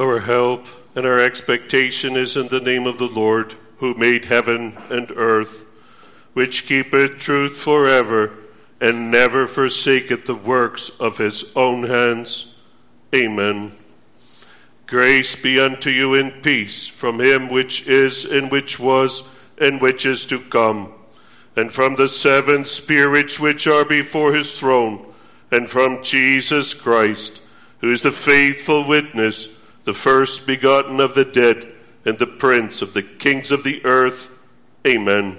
Our help and our expectation is in the name of the Lord, who made heaven and earth, which keepeth truth forever, and never forsaketh the works of his own hands. Amen. Grace be unto you in peace from him which is, and which was, and which is to come, and from the seven spirits which are before his throne, and from Jesus Christ, who is the faithful witness, the first begotten of the dead, and the prince of the kings of the earth. Amen.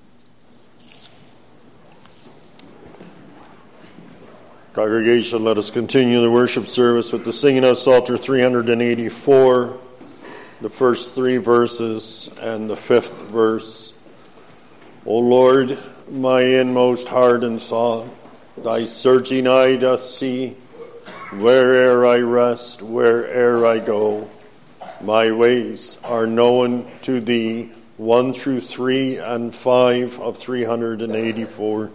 Congregation, let us continue the worship service with the singing of Psalter 384, the first three verses and the fifth verse. O Lord, my inmost heart and thought, thy searching eye doth see, where'er I rest, where'er I go. My ways are known to thee. 1 through 3 and 5 of 384.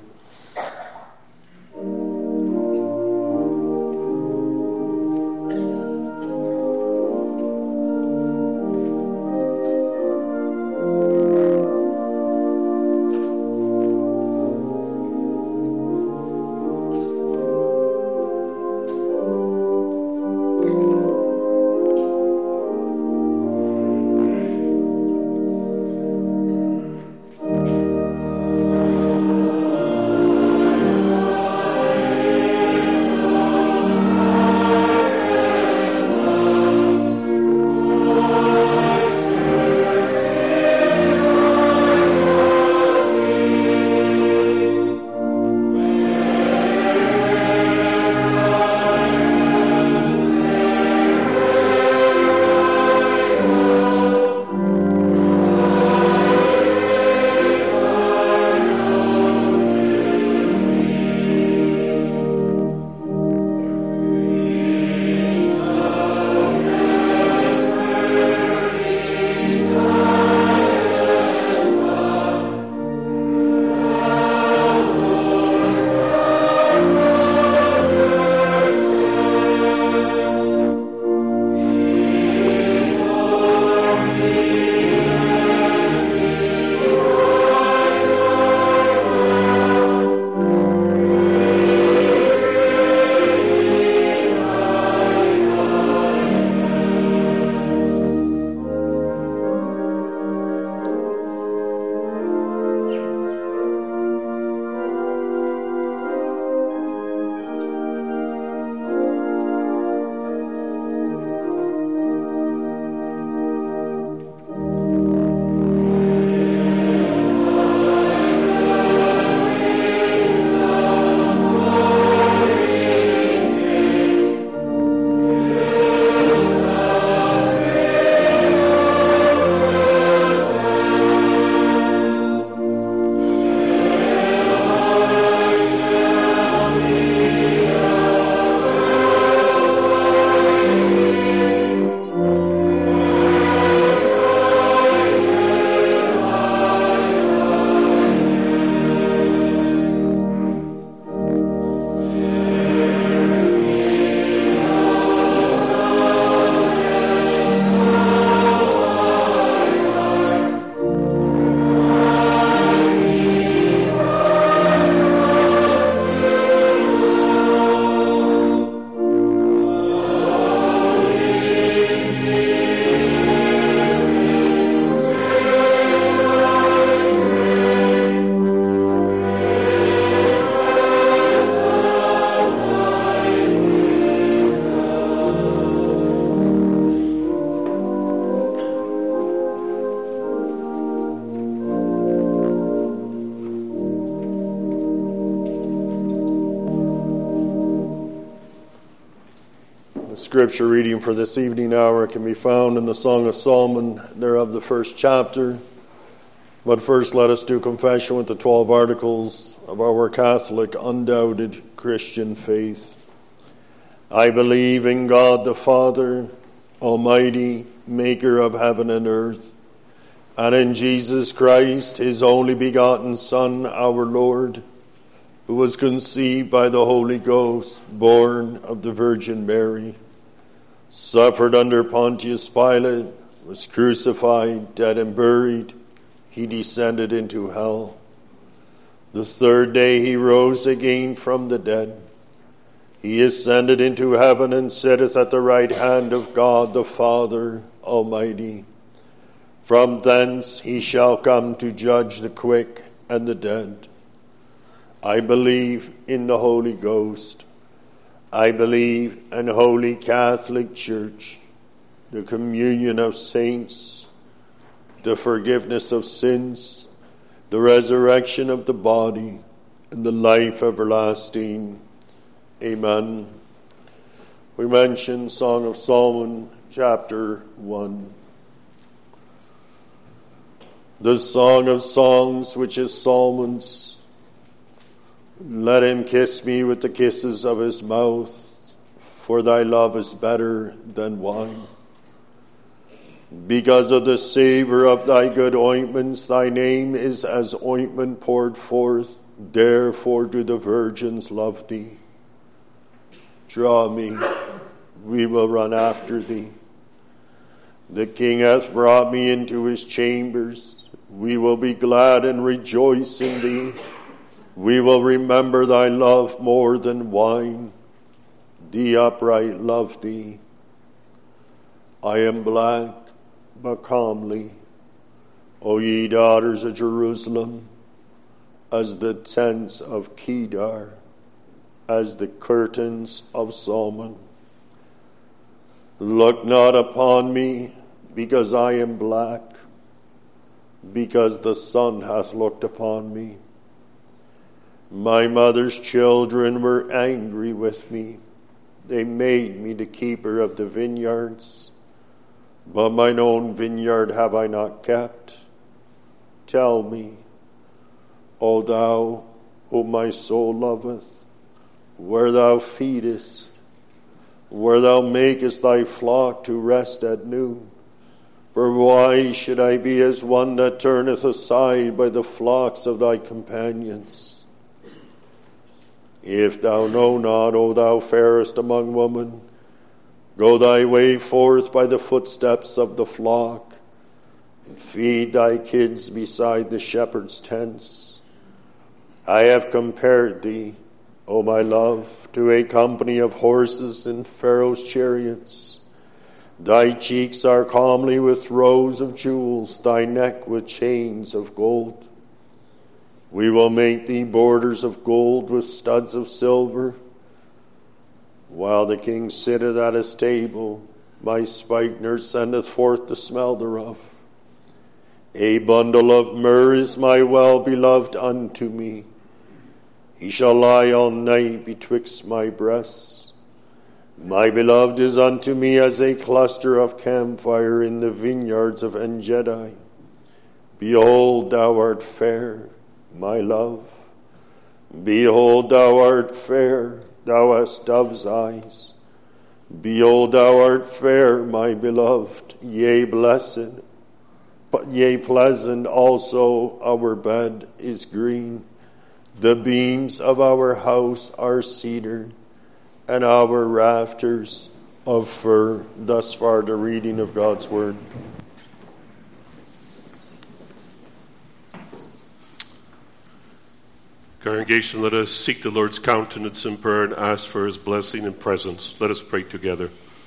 Scripture reading for this evening hour can be found in the Song of Solomon, thereof the first chapter. But first let us do confession with the 12 articles of our Catholic, undoubted Christian faith. I believe in God the Father, Almighty, maker of heaven and earth, and in Jesus Christ, his only begotten Son, our Lord, who was conceived by the Holy Ghost, born of the Virgin Mary, suffered under Pontius Pilate, was crucified, dead and buried. He descended into hell. The third day he rose again from the dead. He ascended into heaven and sitteth at the right hand of God the Father Almighty. From thence he shall come to judge the quick and the dead. I believe in the Holy Ghost. I believe in Holy Catholic Church, the communion of saints, the forgiveness of sins, the resurrection of the body, and the life everlasting. Amen. We mention Song of Solomon, chapter 1. The Song of Songs, which is Solomon's. Let him kiss me with the kisses of his mouth, for thy love is better than wine. Because of the savor of thy good ointments, thy name is as ointment poured forth. Therefore do the virgins love thee. Draw me, we will run after thee. The king hath brought me into his chambers. We will be glad and rejoice in thee. We will remember thy love more than wine. The upright love thee. I am black, but comely, O ye daughters of Jerusalem, as the tents of Kedar, as the curtains of Solomon. Look not upon me, because I am black, because the sun hath looked upon me. My mother's children were angry with me. They made me the keeper of the vineyards. But mine own vineyard have I not kept. Tell me, O thou whom my soul loveth, where thou feedest, where thou makest thy flock to rest at noon. For why should I be as one that turneth aside by the flocks of thy companions? If thou know not, O thou fairest among women, go thy way forth by the footsteps of the flock, and feed thy kids beside the shepherd's tents. I have compared thee, O my love, to a company of horses in Pharaoh's chariots. Thy cheeks are comely with rows of jewels, thy neck with chains of gold. We will make thee borders of gold with studs of silver. While the king sitteth at his table, my spikenard sendeth forth the smell thereof. A bundle of myrrh is my well-beloved unto me. He shall lie all night betwixt my breasts. My beloved is unto me as a cluster of camphire in the vineyards of En-gedi. Behold, thou art fair, my love. Behold, thou art fair, thou hast dove's eyes. Behold, thou art fair, my beloved, yea, blessed, but yea, pleasant also our bed is green. The beams of our house are cedar, and our rafters of fir. Thus far the reading of God's word. Congregation, let us seek the Lord's countenance in prayer and ask for his blessing and presence. Let us pray together.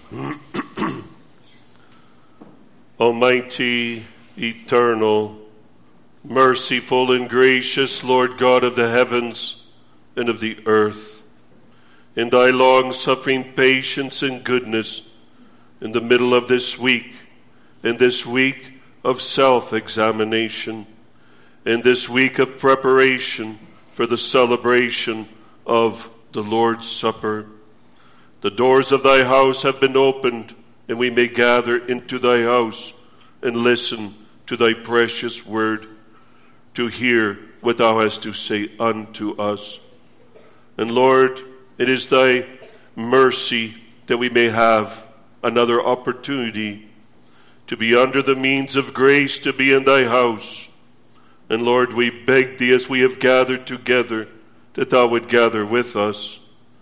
Almighty, eternal, merciful and gracious Lord God of the heavens and of the earth, in thy long-suffering patience and goodness, in the middle of this week, in this week of self-examination, in this week of preparation for the celebration of the Lord's Supper, the doors of thy house have been opened, and we may gather into thy house and listen to thy precious word, to hear what thou hast to say unto us. And Lord, it is thy mercy that we may have another opportunity to be under the means of grace, to be in thy house. And Lord, we beg thee as we have gathered together, that thou would gather with us.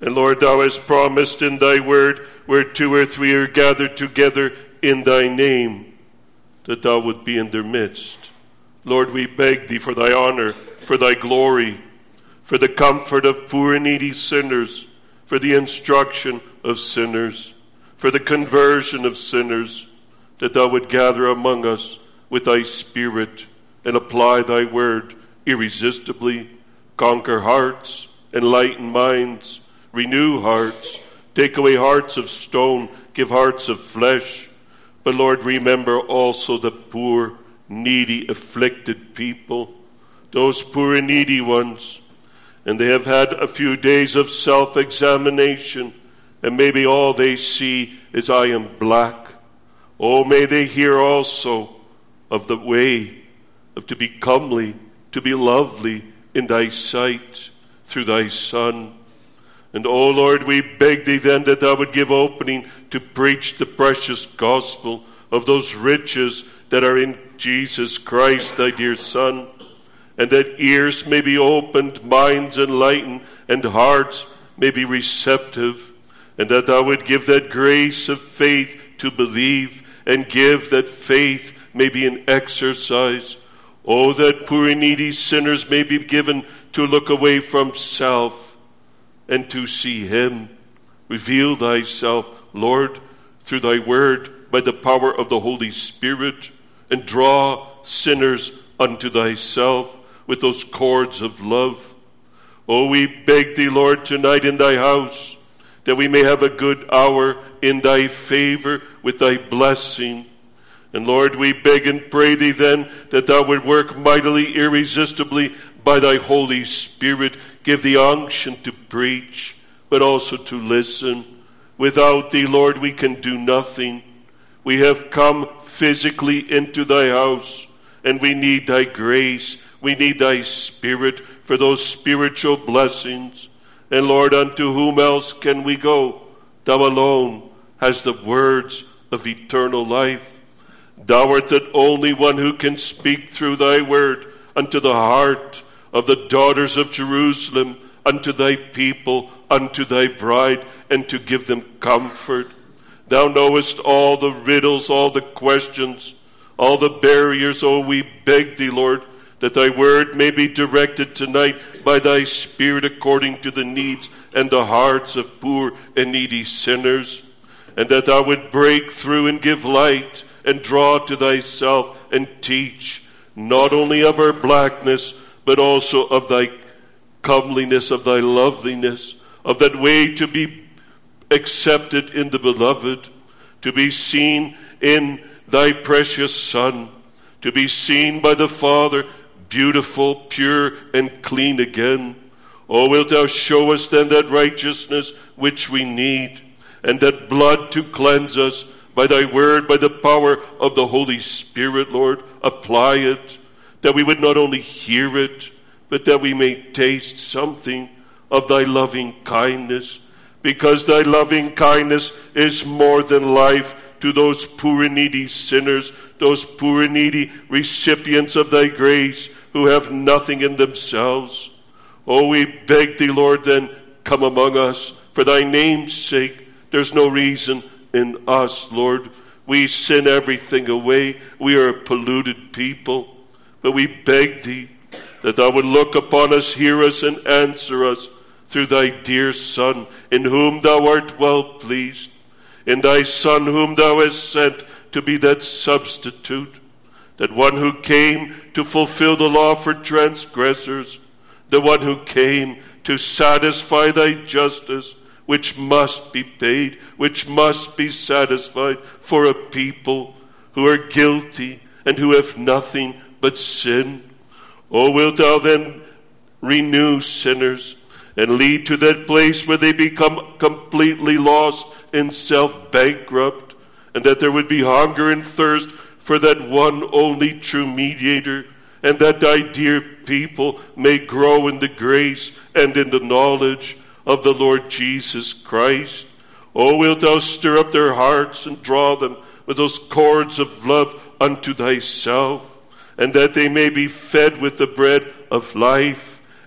And Lord, thou hast promised in thy word, where 2 or 3 are gathered together in thy name, that thou would be in their midst. Lord, we beg thee for thy honor, for thy glory, for the comfort of poor and needy sinners, for the instruction of sinners, for the conversion of sinners, that thou would gather among us with thy Spirit and apply thy word irresistibly, conquer hearts, enlighten minds, renew hearts, take away hearts of stone, give hearts of flesh. But Lord, remember also the poor, needy, afflicted people, those poor and needy ones, and they have had a few days of self-examination, and maybe all they see is I am black. Oh, may they hear also of the way of to be comely, to be lovely in thy sight through thy Son. And, O Lord, we beg thee then that thou would give opening to preach the precious gospel of those riches that are in Jesus Christ, thy dear Son, and that ears may be opened, minds enlightened, and hearts may be receptive, and that thou would give that grace of faith to believe, and give that faith may be in exercise. Oh, that poor and needy sinners may be given to look away from self and to see him. Reveal thyself, Lord, through thy word by the power of the Holy Spirit, and draw sinners unto thyself with those cords of love. Oh, we beg thee, Lord, tonight in thy house, that we may have a good hour in thy favor with thy blessing. And Lord, we beg and pray thee then that thou would work mightily, irresistibly by thy Holy Spirit. Give the unction to preach, but also to listen. Without thee, Lord, we can do nothing. We have come physically into thy house, and we need thy grace. We need thy Spirit for those spiritual blessings. And Lord, unto whom else can we go? Thou alone hast the words of eternal life. Thou art the only one who can speak through thy word unto the heart of the daughters of Jerusalem, unto thy people, unto thy bride, and to give them comfort. Thou knowest all the riddles, all the questions, all the barriers. Oh, we beg thee, Lord, that thy word may be directed tonight by thy Spirit according to the needs and the hearts of poor and needy sinners, and that thou would break through and give light and draw to thyself and teach, not only of our blackness, but also of thy comeliness, of thy loveliness, of that way to be accepted in the beloved, to be seen in thy precious Son, to be seen by the Father, beautiful, pure, and clean again. Oh, wilt thou show us then that righteousness which we need, and that blood to cleanse us by thy word, by the power of the Holy Spirit, Lord. Apply it, that we would not only hear it, but that we may taste something of thy loving kindness, because thy loving kindness is more than life to those poor and needy sinners, those poor and needy recipients of thy grace who have nothing in themselves. Oh, we beg thee, Lord, then come among us. For thy name's sake, there's no reason in us, Lord. We sin everything away. We are a polluted people. But we beg thee that thou would look upon us, hear us, and answer us through thy dear Son, in whom thou art well pleased, in thy Son whom thou hast sent to be that substitute, that one who came to fulfill the law for transgressors, the one who came to satisfy thy justice, which must be paid, which must be satisfied for a people who are guilty and who have nothing but sin. Oh, wilt thou then renew sinners and lead to that place where they become completely lost and self-bankrupt, and that there would be hunger and thirst for that one only true mediator, and that thy dear people may grow in the grace and in the knowledge of the Lord Jesus Christ. Oh, wilt thou stir up their hearts and draw them with those cords of love unto thyself, and that they may be fed with the bread of life,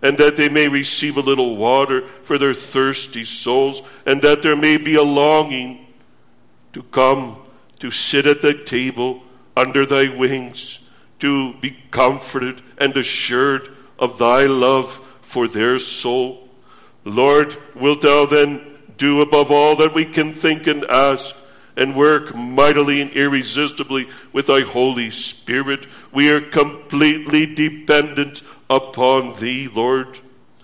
and that they may receive a little water for their thirsty souls, and that there may be a longing to come to sit at the table under thy wings, to be comforted and assured of thy love for their soul. Lord, wilt thou then do above all that we can think and ask, and work mightily and irresistibly with thy Holy Spirit? We are completely dependent upon thee, Lord.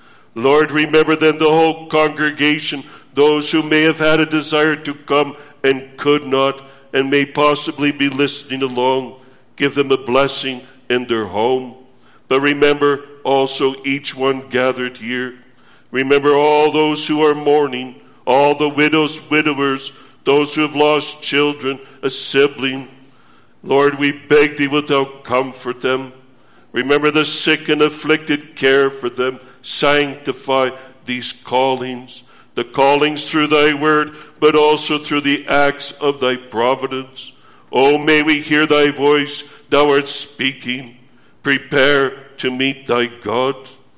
Lord, remember then the whole congregation, those who may have had a desire to come and could not, and may possibly be listening along. Give them a blessing in their home. But remember also each one gathered here. Remember all those who are mourning, all the widows, widowers, those who have lost children, a sibling. Lord, we beg thee, wilt thou comfort them? Remember the sick and afflicted, care for them. Sanctify these callings, the callings through thy word, but also through the acts of thy providence. Oh, may we hear thy voice, thou art speaking. Prepare to meet thy God.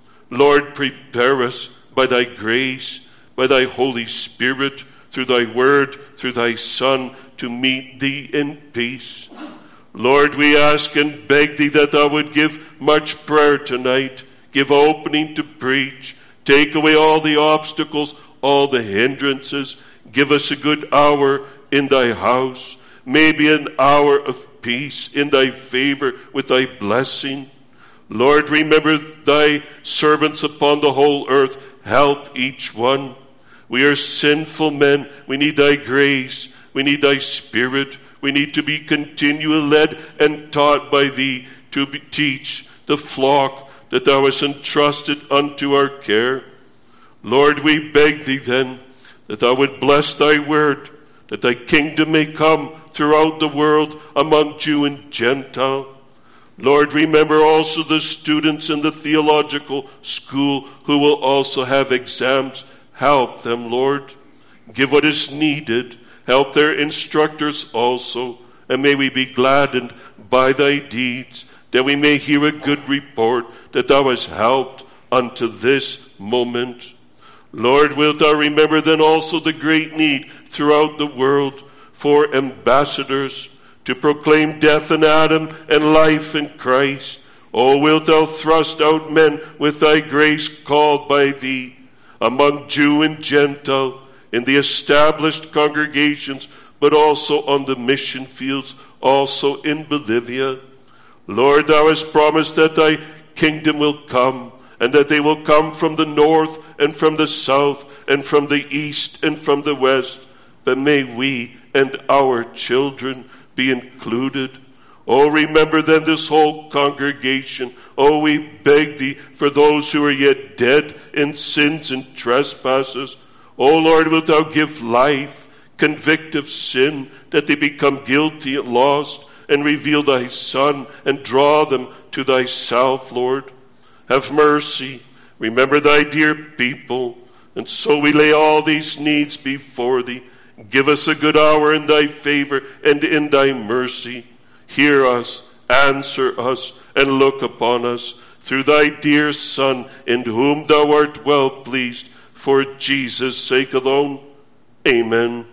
Lord, prepare us by thy grace, by thy Holy Spirit, through thy word, through thy Son, to meet thee in peace. Lord, we ask and beg thee that thou would give much prayer tonight, give opening to preach, take away all the obstacles, all the hindrances, give us a good hour in thy house, maybe an hour of peace in thy favor with thy blessing. Lord, remember thy servants upon the whole earth, help each one. We are sinful men. We need thy grace. We need thy Spirit. We need to be continually led and taught by thee to teach the flock that thou hast entrusted unto our care. Lord, we beg thee then that thou would bless thy word, that thy kingdom may come throughout the world among Jew and Gentile. Lord, remember also the students in the theological school who will also have exams. Help them, Lord. Give what is needed. Help their instructors also. And may we be gladdened by thy deeds, that we may hear a good report that thou hast helped unto this moment. Lord, wilt thou remember then also the great need throughout the world for ambassadors to proclaim death in Adam and life in Christ. O wilt thou thrust out men with thy grace called by thee, among Jew and Gentile, in the established congregations, but also on the mission fields, also in Bolivia. Lord, thou hast promised that thy kingdom will come, and that they will come from the north and from the south and from the east and from the west. But may we and our children be included. Oh, remember then this whole congregation. Oh, we beg thee for those who are yet dead in sins and trespasses. Oh, Lord, wilt thou give life, convict of sin, that they become guilty and lost, and reveal thy Son, and draw them to thyself, Lord. Have mercy. Remember thy dear people. And so we lay all these needs before thee. Give us a good hour in thy favor and in thy mercy. Hear us, answer us, and look upon us through thy dear Son, in whom thou art well pleased, for Jesus' sake alone. Amen.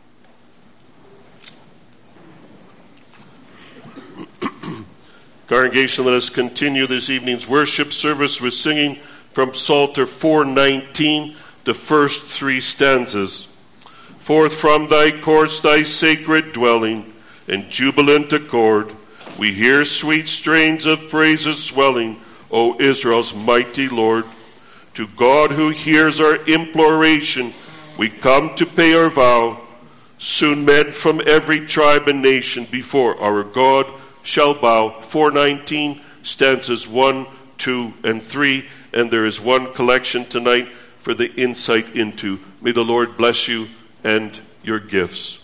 Congregation, let us continue this evening's worship service with singing from Psalter 419, the first three stanzas. Forth from thy courts, thy sacred dwelling, in jubilant accord, we hear sweet strains of praises swelling, O Israel's mighty Lord. To God who hears our imploration, we come to pay our vow. Soon men from every tribe and nation before our God shall bow. 419, stanzas 1, 2, and 3. And there is one collection tonight for the insight into. May the Lord bless you and your gifts.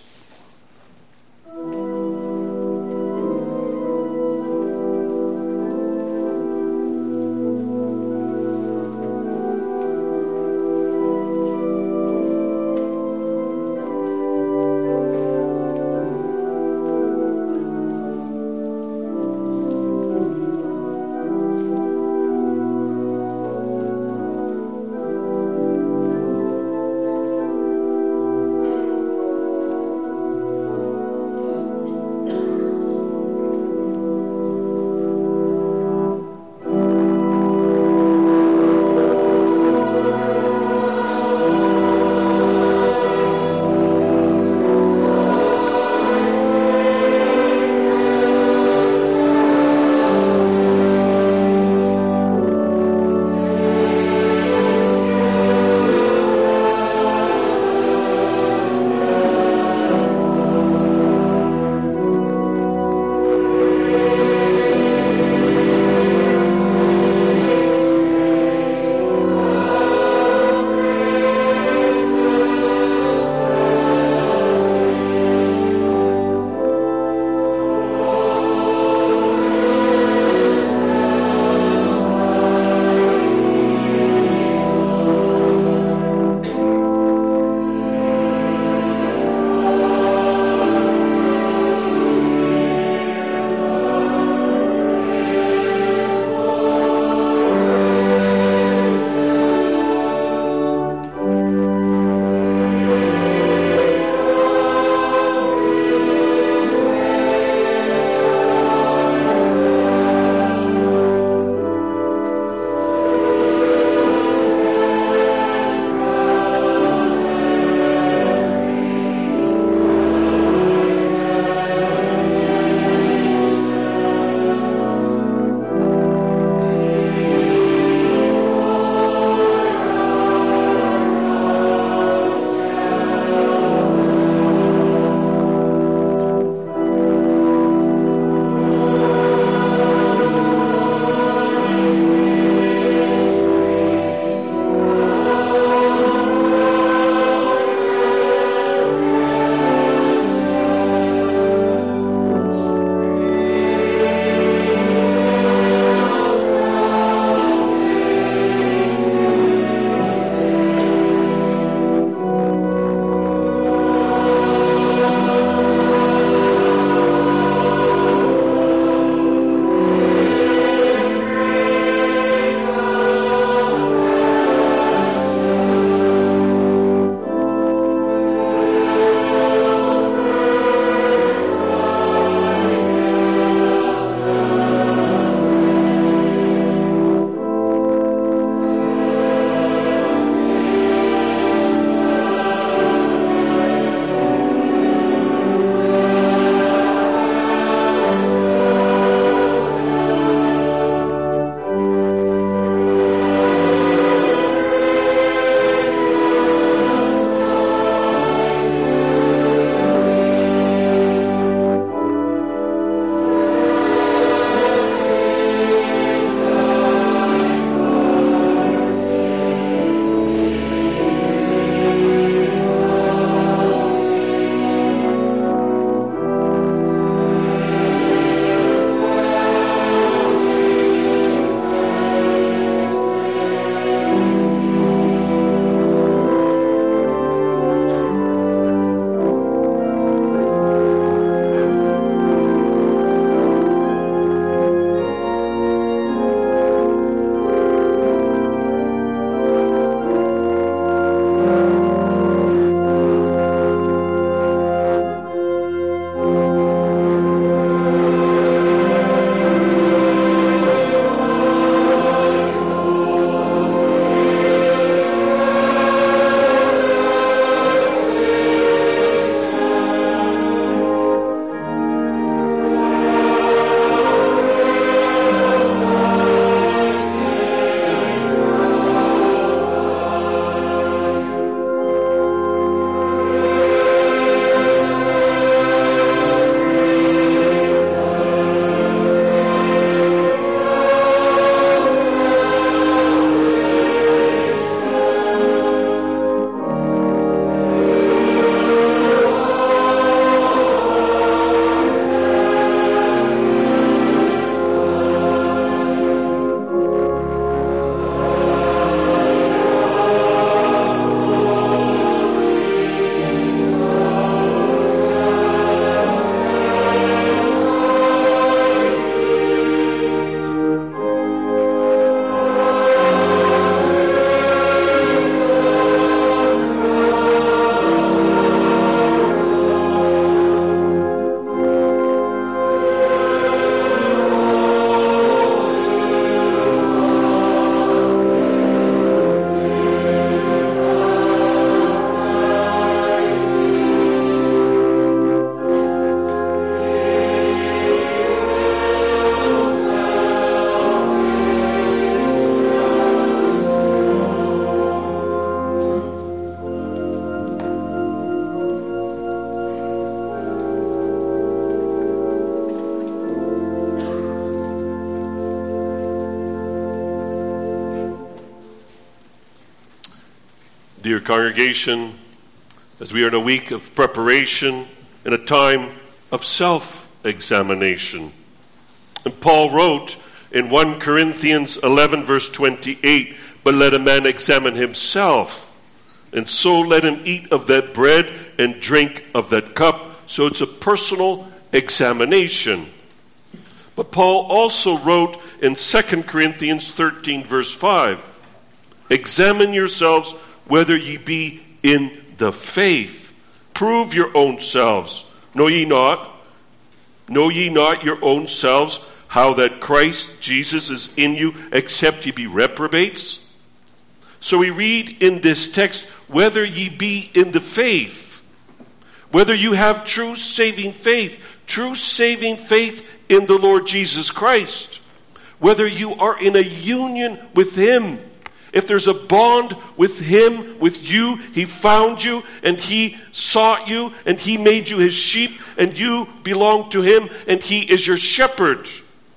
Dear congregation, as we are in a week of preparation and a time of self-examination. And Paul wrote in 1 Corinthians 11 verse 28, "But let a man examine himself, and so let him eat of that bread and drink of that cup." So it's a personal examination. But Paul also wrote in 2 Corinthians 13 verse 5, "Examine yourselves whether ye be in the faith. Prove your own selves. Know ye not your own selves how that Christ Jesus is in you, except ye be reprobates?" So we read in this text, whether ye be in the faith, whether you have true saving faith in the Lord Jesus Christ, whether you are in a union with Him. If there's a bond with Him, with you, He found you and He sought you and He made you His sheep and you belong to Him and He is your shepherd.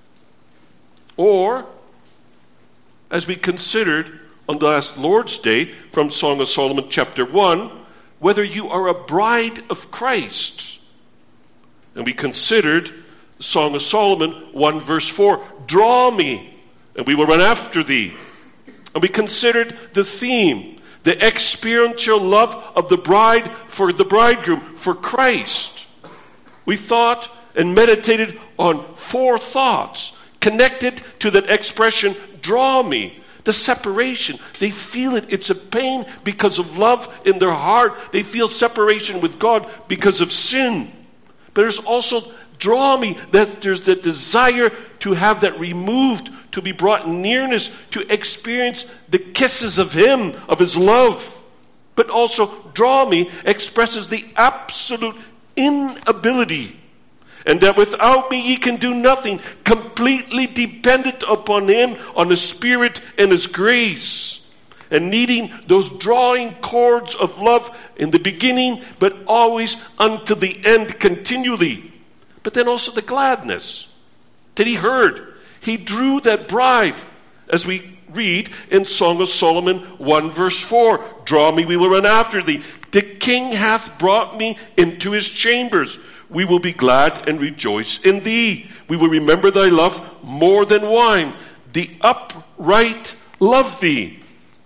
Or, as we considered on the last Lord's Day from Song of Solomon chapter 1, whether you are a bride of Christ. And we considered Song of Solomon 1 verse 4, "Draw me, and we will run after thee." And we considered the theme, the experiential love of the bride for the bridegroom, for Christ. We thought and meditated on 4 thoughts connected to that expression, "draw me." The separation, they feel it. It's a pain because of love in their heart. They feel separation with God because of sin. But there's also draw me, that there's the desire to have that removed, to be brought in nearness, to experience the kisses of Him, of His love. But also draw me expresses the absolute inability, and that without me ye can do nothing, completely dependent upon Him, on His Spirit and His grace, and needing those drawing cords of love in the beginning, but always unto the end, continually. But then also the gladness that He heard. He drew that bride, as we read in Song of Solomon 1 verse 4, "Draw me, we will run after thee. The King hath brought me into his chambers. We will be glad and rejoice in thee. We will remember thy love more than wine. The upright love thee."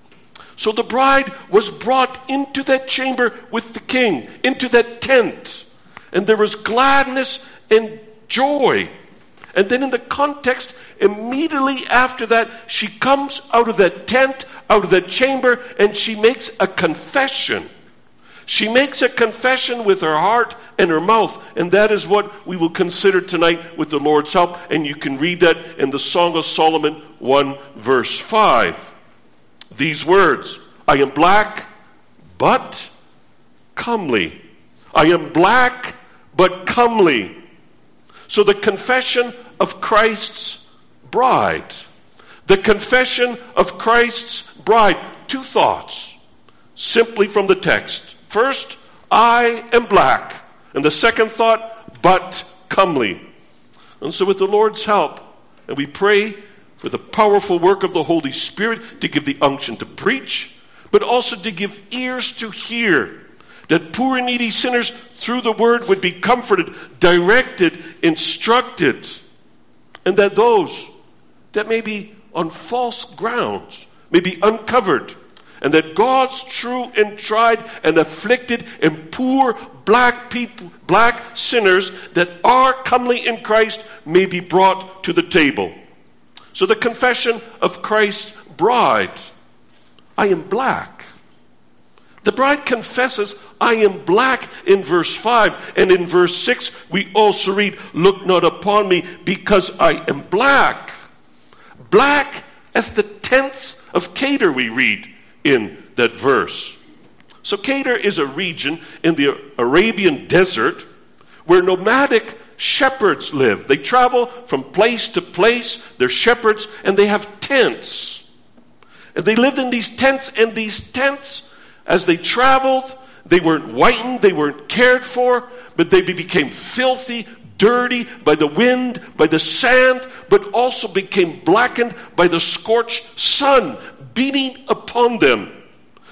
So the bride was brought into that chamber with the King, into that tent. And there was gladness and joy. And then in the context, immediately after that, she comes out of that tent, out of that chamber, and she makes a confession. She makes a confession with her heart and her mouth, and that is what we will consider tonight with the Lord's help. And you can read that in the Song of Solomon 1 verse 5. These words, "I am black, but comely." I am black, but comely. So the confession of Christ's bride. The confession of Christ's bride. 2 thoughts, simply from the text. First, I am black. And the second thought, but comely. And so with the Lord's help, and we pray for the powerful work of the Holy Spirit to give the unction to preach, but also to give ears to hear, that poor and needy sinners through the word would be comforted, directed, instructed, and that those that may be on false grounds may be uncovered, and that God's true and tried and afflicted and poor black people, black sinners that are comely in Christ may be brought to the table. So the confession of Christ's bride, I am black. The bride confesses, I am black in verse 5. And in verse 6, we also read, "Look not upon me, because I am black." Black as the tents of Kedar, we read in that verse. So Kedar is a region in the Arabian desert where nomadic shepherds live. They travel from place to place. They're shepherds, and they have tents. And they lived in these tents, and these tents, as they traveled, they weren't whitened, they weren't cared for, but they became filthy, dirty by the wind, by the sand, but also became blackened by the scorched sun beating upon them.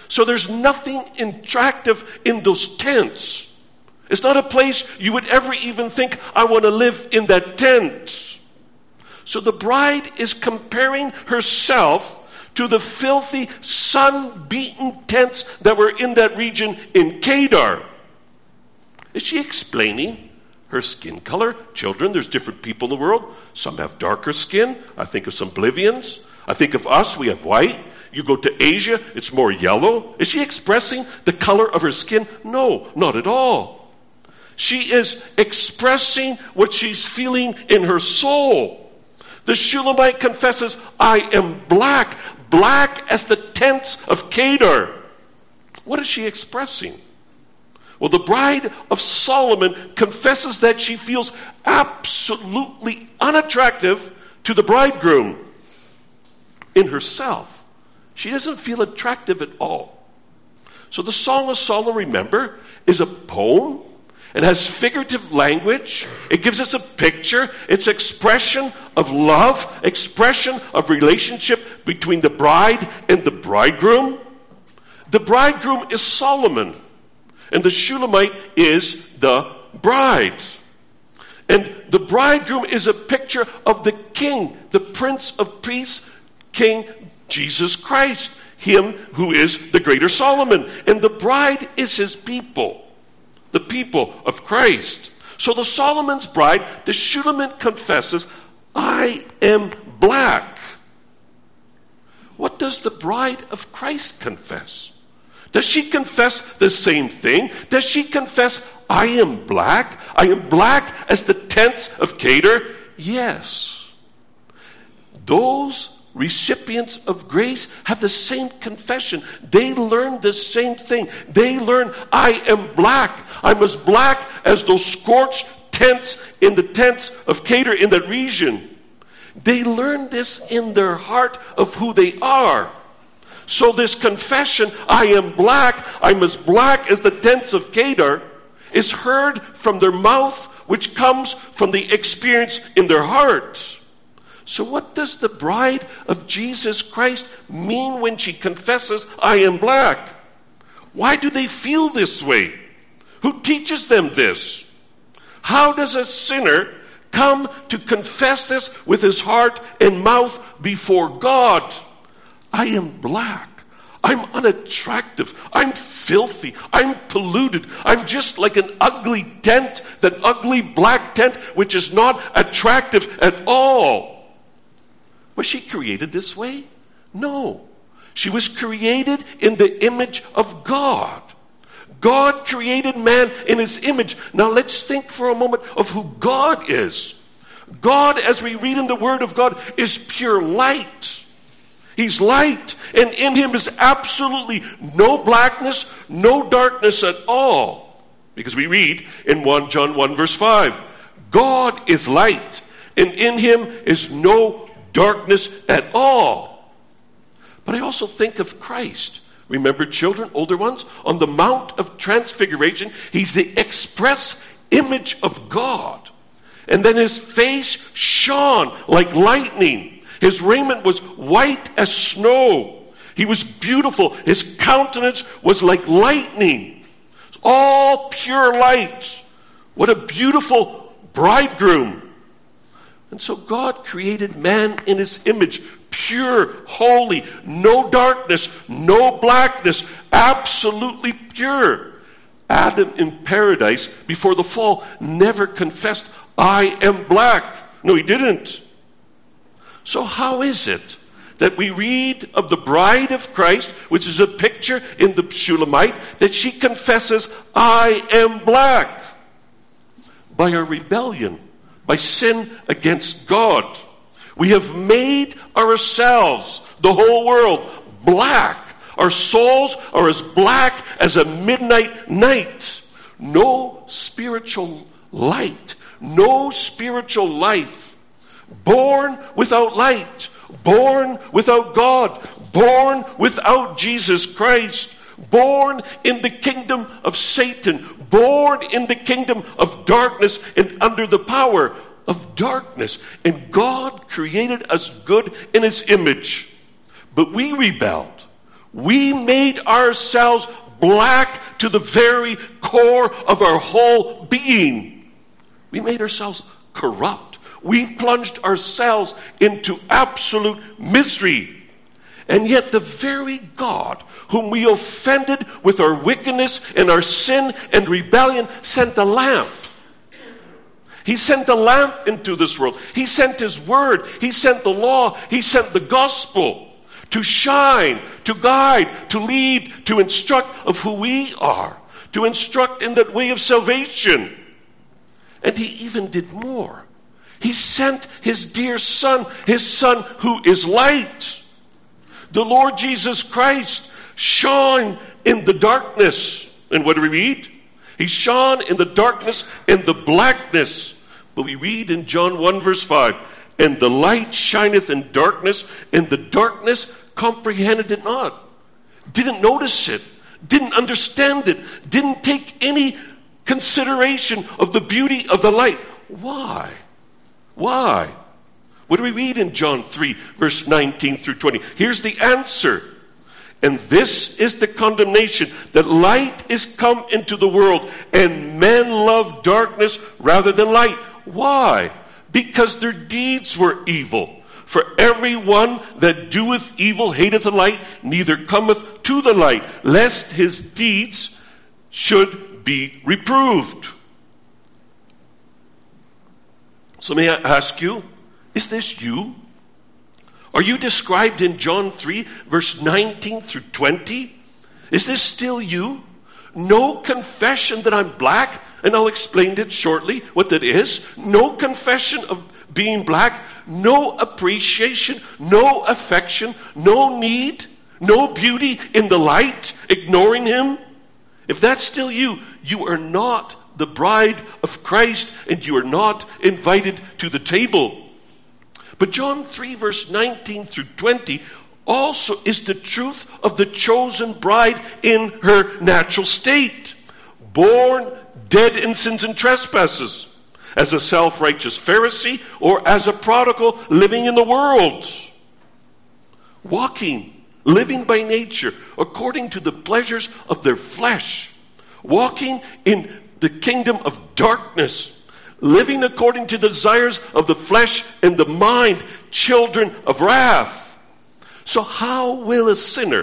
So there's nothing attractive in those tents. It's not a place you would ever even think, I want to live in that tent. So the bride is comparing herself to the filthy, sun-beaten tents that were in that region in Kedar. Is she explaining her skin color? Children, there's different people in the world. Some have darker skin. I think of some Bolivians. I think of us, we have white. You go to Asia, it's more yellow. Is she expressing the color of her skin? No, not at all. She is expressing what she's feeling in her soul. The Shulamite confesses, I am black, black as the tents of Kedar. What is she expressing? Well, the bride of Solomon confesses that she feels absolutely unattractive to the bridegroom in herself. She doesn't feel attractive at all. So the Song of Solomon, remember, is a poem. It has figurative language. It gives us a picture. It's expression of love, expression of relationship between the bride and the bridegroom. The bridegroom is Solomon, and the Shulamite is the bride. And the bridegroom is a picture of the king, the Prince of Peace, King Jesus Christ, him who is the greater Solomon. And the bride is his people, the people of Christ. So the Solomon's bride, the Shulamite, confesses, I am black. What does the bride of Christ confess? Does she confess the same thing? Does she confess, I am black? I am black as the tents of Kedar? Yes. Those recipients of grace have the same confession. They learn the same thing. They learn, I am black. I'm as black as those scorched tents in the tents of Kedar in that region. They learn this in their heart of who they are. So this confession, I am black, I'm as black as the tents of Kedar, is heard from their mouth, which comes from the experience in their heart. So what does the bride of Jesus Christ mean when she confesses, I am black? Why do they feel this way? Who teaches them this? How does a sinner come to confess this with his heart and mouth before God? I am black. I'm unattractive. I'm filthy. I'm polluted. I'm just like an ugly tent, that ugly black tent, which is not attractive at all. Was she created this way? No. She was created in the image of God. God created man in his image. Now let's think for a moment of who God is. God, as we read in the Word of God, is pure light. He's light, and in him is absolutely no blackness, no darkness at all. Because we read in 1 John 1 verse 5, God is light, and in him is no darkness at all. But I also think of Christ. Remember, children, older ones, on the Mount of Transfiguration, he's the express image of God. And then his face shone like lightning. His raiment was white as snow. He was beautiful. His countenance was like lightning. All pure light. What a beautiful bridegroom. And so God created man in his image, pure, holy, no darkness, no blackness, absolutely pure. Adam in paradise before the fall never confessed, I am black. No, he didn't. So how is it that we read of the bride of Christ, which is a picture in the Shulamite, that she confesses, I am black? By our rebellion, by sin against God. We have made ourselves, the whole world, black. Our souls are as black as a midnight night. No spiritual light, no spiritual life. Born without light, born without God, born without Jesus Christ, born in the kingdom of Satan, born in the kingdom of darkness and under the power of darkness. And God created us good in his image. But we rebelled. We made ourselves black to the very core of our whole being. We made ourselves corrupt. We plunged ourselves into absolute misery. And yet the very God whom we offended with our wickedness and our sin and rebellion sent a lamp. He sent a lamp into this world. He sent His Word. He sent the law. He sent the gospel to shine, to guide, to lead, to instruct of who we are, to instruct in that way of salvation. And He even did more. He sent His dear Son who is light. The Lord Jesus Christ shone in the darkness. And what do we read? He shone in the darkness and the blackness. But we read in John 1 verse 5, and the light shineth in darkness, and the darkness comprehended it not. Didn't notice it, didn't understand it, didn't take any consideration of the beauty of the light. Why? Why? What do we read in John 3, verse 19 through 20? Here's the answer. And this is the condemnation, that light is come into the world, and men love darkness rather than light. Why? Because their deeds were evil. For everyone that doeth evil hateth the light, neither cometh to the light, lest his deeds should be reproved. So may I ask you, is this you? Are you described in John 3, verse 19 through 20? Is this still you? No confession that I'm black, and I'll explain it shortly, what that is. No confession of being black, no appreciation, no affection, no need, no beauty in the light, ignoring Him. If that's still you, you are not the bride of Christ, and you are not invited to the table. But John 3 verse 19 through 20 also is the truth of the chosen bride in her natural state. Born dead in sins and trespasses, as a self-righteous Pharisee or as a prodigal living in the world. Walking, living by nature, according to the pleasures of their flesh. Walking in the kingdom of darkness. Living according to the desires of the flesh and the mind, children of wrath. So how will a sinner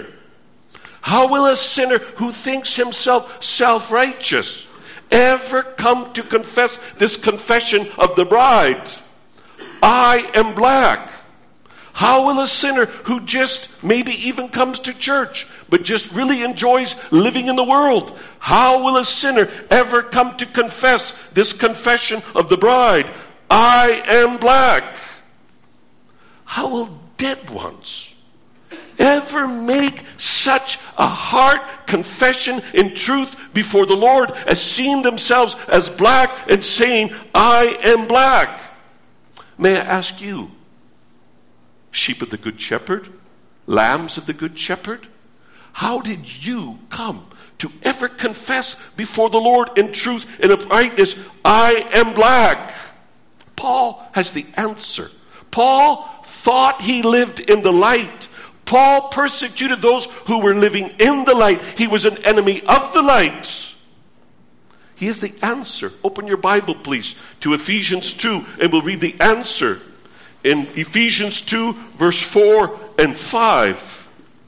who thinks himself self-righteous ever come to confess this confession of the bride? I am black. How will a sinner who just maybe even comes to church but just really enjoys living in the world, how will a sinner ever come to confess this confession of the bride? I am black. How will dead ones ever make such a heart confession in truth before the Lord as seeing themselves as black and saying, I am black? May I ask you, sheep of the Good Shepherd, lambs of the Good Shepherd, how did you come to ever confess before the Lord in truth and uprightness, I am black? Paul has the answer. Paul thought he lived in the light. Paul persecuted those who were living in the light. He was an enemy of the light. He is the answer. Open your Bible, please, to Ephesians 2, and we'll read the answer in Ephesians 2, verse 4 and 5.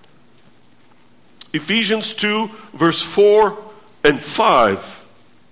Ephesians 2, verse 4 and 5.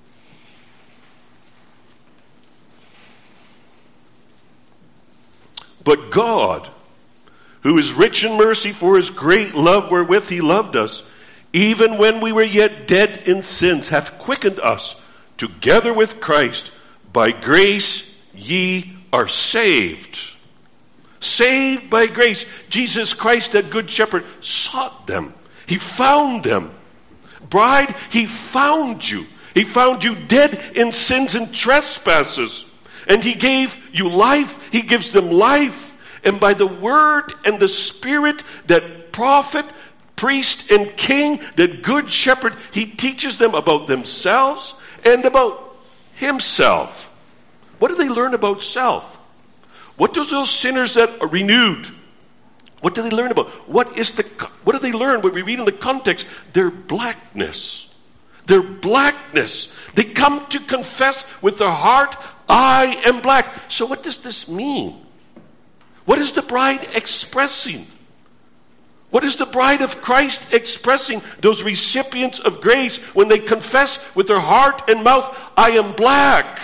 But God, who is rich in mercy for His great love wherewith He loved us, even when we were yet dead in sins, hath quickened us together with Christ. By grace ye are saved. Saved by grace. Jesus Christ, that Good Shepherd, sought them. He found them. Bride, He found you. He found you dead in sins and trespasses. And He gave you life. He gives them life. And by the Word and the Spirit, that prophet, priest, and king, that Good Shepherd, He teaches them about themselves and about Himself. What do they learn about self? What do those sinners that are renewed, What do they learn about? What do they learn when we read in the context? Their blackness. Their blackness. They come to confess with their heart, I am black. So what does this mean? What is the bride expressing? What is the bride of Christ expressing? Those recipients of grace when they confess with their heart and mouth, I am black.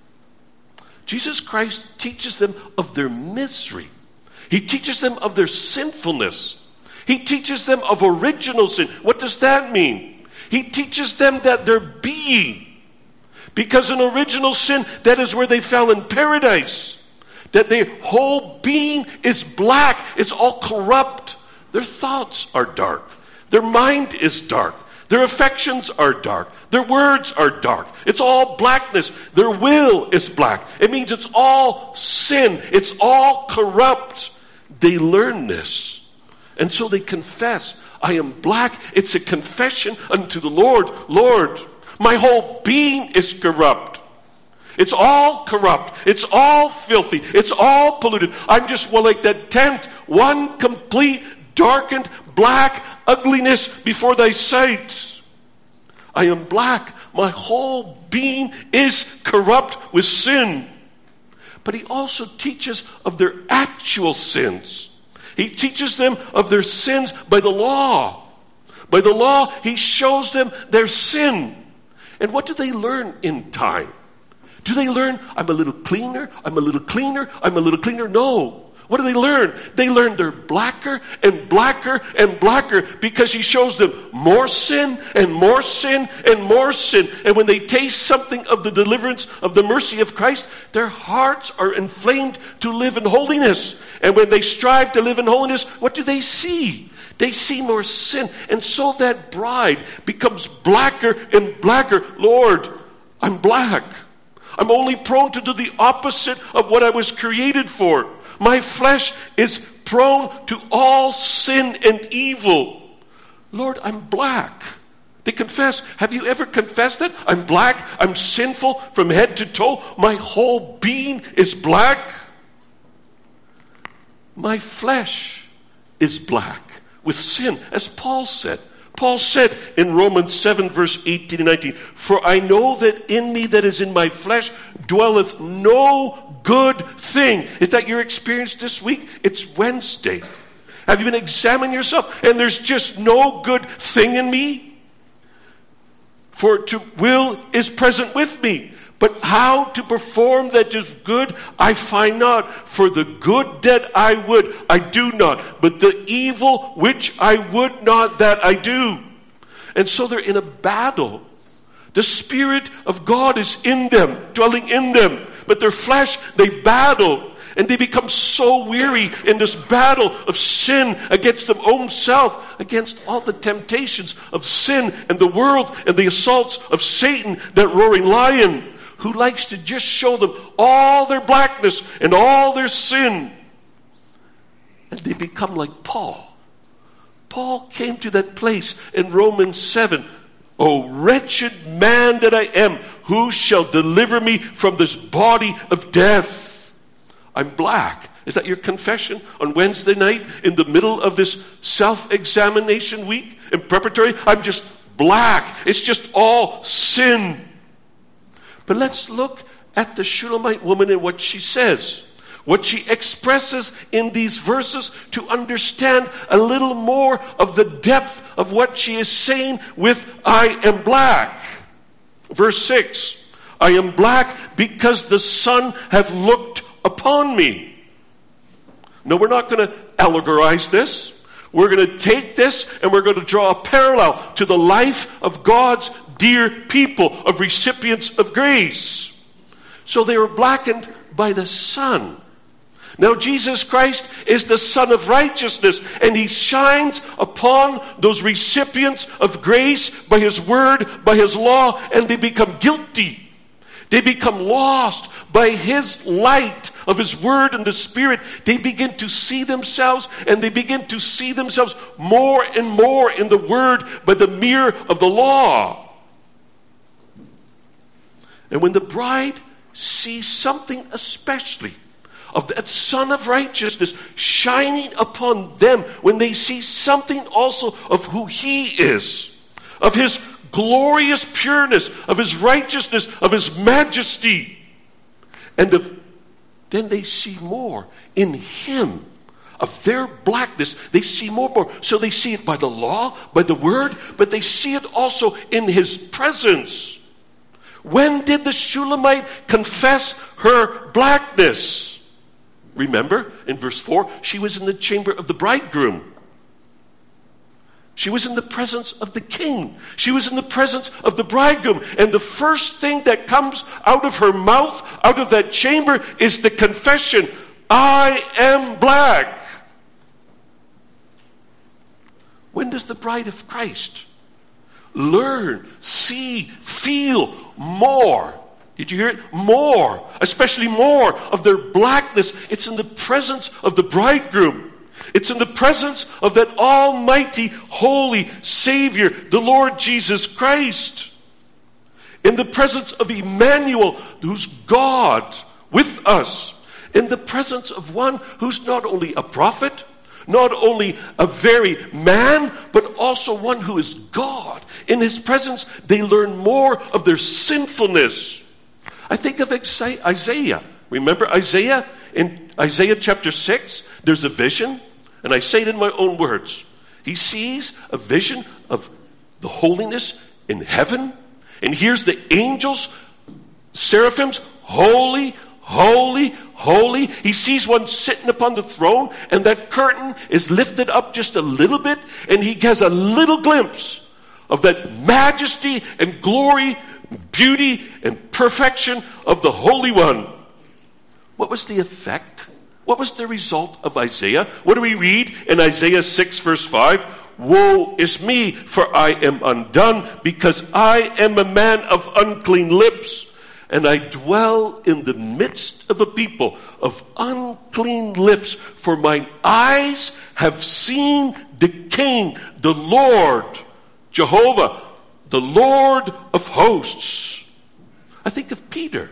Jesus Christ teaches them of their misery. He teaches them of their sinfulness. He teaches them of original sin. What does that mean? He teaches them that their being, because in original sin, that is where they fell in paradise, that their whole being is black. It's all corrupt. Their thoughts are dark. Their mind is dark. Their affections are dark. Their words are dark. It's all blackness. Their will is black. It means it's all sin. It's all corrupt. They learn this. And so they confess, I am black. It's a confession unto the Lord. Lord, my whole being is corrupt. It's all corrupt. It's all filthy. It's all polluted. I'm just like that tent, one complete, darkened, black ugliness before thy sight. I am black. My whole being is corrupt with sin. But he also teaches of their actual sins. He teaches them of their sins by the law. By the law, he shows them their sin. And what do they learn in time? Do they learn, I'm a little cleaner, I'm a little cleaner, I'm a little cleaner? No. What do they learn? They learn they're blacker and blacker and blacker because he shows them more sin and more sin and more sin. And when they taste something of the deliverance of the mercy of Christ, their hearts are inflamed to live in holiness. And when they strive to live in holiness, what do they see? They see more sin. And so that bride becomes blacker and blacker. Lord, I'm black. I'm only prone to do the opposite of what I was created for. My flesh is prone to all sin and evil. Lord, I'm black. They confess. Have you ever confessed it? I'm black. I'm sinful from head to toe. My whole being is black. My flesh is black with sin, as Paul said. Paul said in Romans 7, verse 18 and 19, for I know that in me that is in my flesh dwelleth no good thing. Is that your experience this week? It's Wednesday. Have you been examining yourself? And there's just no good thing in me? For to will is present with me. But how to perform that is good, I find not. For the good that I would, I do not. But the evil which I would not, that I do. And so they're in a battle. The Spirit of God is in them, dwelling in them. But their flesh, they battle. And they become so weary in this battle of sin against their own self, against all the temptations of sin and the world and the assaults of Satan, that roaring lion, who likes to just show them all their blackness and all their sin. And they become like Paul. Paul came to that place in Romans 7. O wretched man that I am, who shall deliver me from this body of death? I'm black. Is that your confession on Wednesday night in the middle of this self-examination week in preparatory? I'm just black. It's just all sin. But let's look at the Shunammite woman and what she says. What she expresses in these verses to understand a little more of the depth of what she is saying with I am black. Verse 6, I am black because the sun hath looked upon me. No, we're not going to allegorize this. We're going to take this and we're going to draw a parallel to the life of God's dear people, of recipients of grace. So they were blackened by the sun. Now Jesus Christ is the Son of righteousness, and he shines upon those recipients of grace by his word, by his law, and they become guilty. They become lost by his light of his word and the Spirit. They begin to see themselves, and they begin to see themselves more and more in the word by the mirror of the law. And when the bride sees something especially of that Son of Righteousness shining upon them when they see something also of who He is, of His glorious pureness, of His righteousness, of His majesty. And then they see more in Him, of their blackness. They see more. So they see it by the law, by the word, but they see it also in His presence. When did the Shulamite confess her blackness? Remember, in verse 4, she was in the chamber of the bridegroom. She was in the presence of the king. She was in the presence of the bridegroom. And the first thing that comes out of her mouth, out of that chamber, is the confession, I am black. When does the bride of Christ learn, see, feel more? Did you hear it? More, especially more of their blackness. It's in the presence of the bridegroom. It's in the presence of that almighty, holy Savior, the Lord Jesus Christ. In the presence of Emmanuel, who's God with us. In the presence of one who's not only a prophet, not only a very man, but also one who is God. In His presence, they learn more of their sinfulness. I think of Isaiah. Remember Isaiah? In Isaiah chapter 6, there's a vision, and I say it in my own words. He sees a vision of the holiness in heaven, and here's the angels, seraphims, holy, holy, holy. He sees one sitting upon the throne, and that curtain is lifted up just a little bit, and he has a little glimpse of that majesty and glory, beauty and perfection of the Holy One. What was the effect? What was the result of Isaiah? What do we read in Isaiah 6 verse 5? Woe is me, for I am undone, because I am a man of unclean lips, and I dwell in the midst of a people of unclean lips, for mine eyes have seen the King, the Lord, Jehovah, the Lord of hosts. I think of Peter.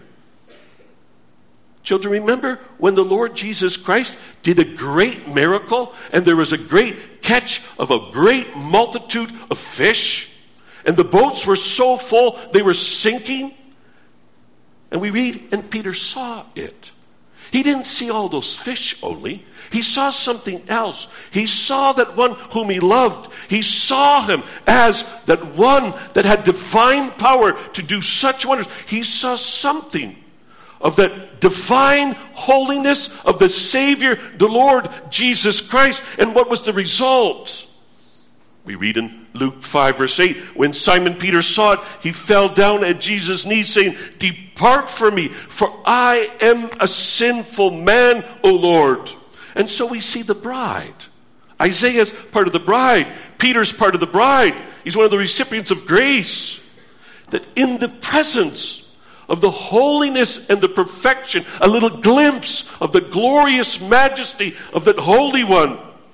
Children, remember when the Lord Jesus Christ did a great miracle and there was a great catch of a great multitude of fish, and the boats were so full they were sinking? And we read, and Peter saw it. He didn't see all those fish only. He saw something else. He saw that one whom he loved. He saw him as that one that had divine power to do such wonders. He saw something of that divine holiness of the Savior, the Lord Jesus Christ. And what was the result? We read in Luke 5 verse 8, when Simon Peter saw it, he fell down at Jesus' knees saying, depart from me, for I am a sinful man, O Lord. And so we see the bride. Isaiah's part of the bride. Peter's part of the bride. He's one of the recipients of grace. That in the presence of the holiness and the perfection, a little glimpse of the glorious majesty of that Holy One,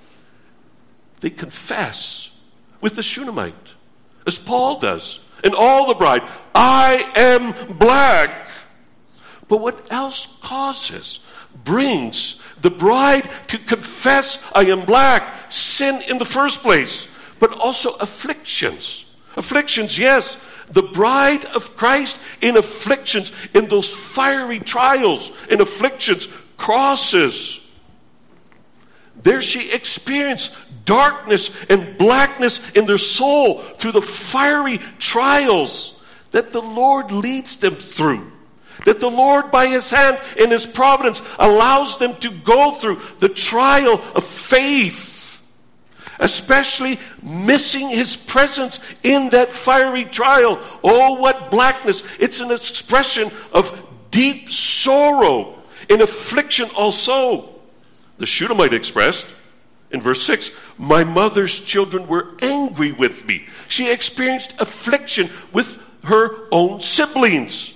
they confess with the Shunammite, as Paul does, and all the bride, I am black. But what else brings the bride to confess, I am black? Sin in the first place, but also afflictions. Afflictions, yes. The bride of Christ in afflictions, in those fiery trials, in afflictions, crosses. There she experienced darkness and blackness in their soul through the fiery trials that the Lord leads them through. That the Lord, by His hand and His providence, allows them to go through the trial of faith. Especially missing His presence in that fiery trial. Oh, what blackness. It's an expression of deep sorrow in affliction also. The Shunammite expressed in verse 6, my mother's children were angry with me. She experienced affliction with her own siblings.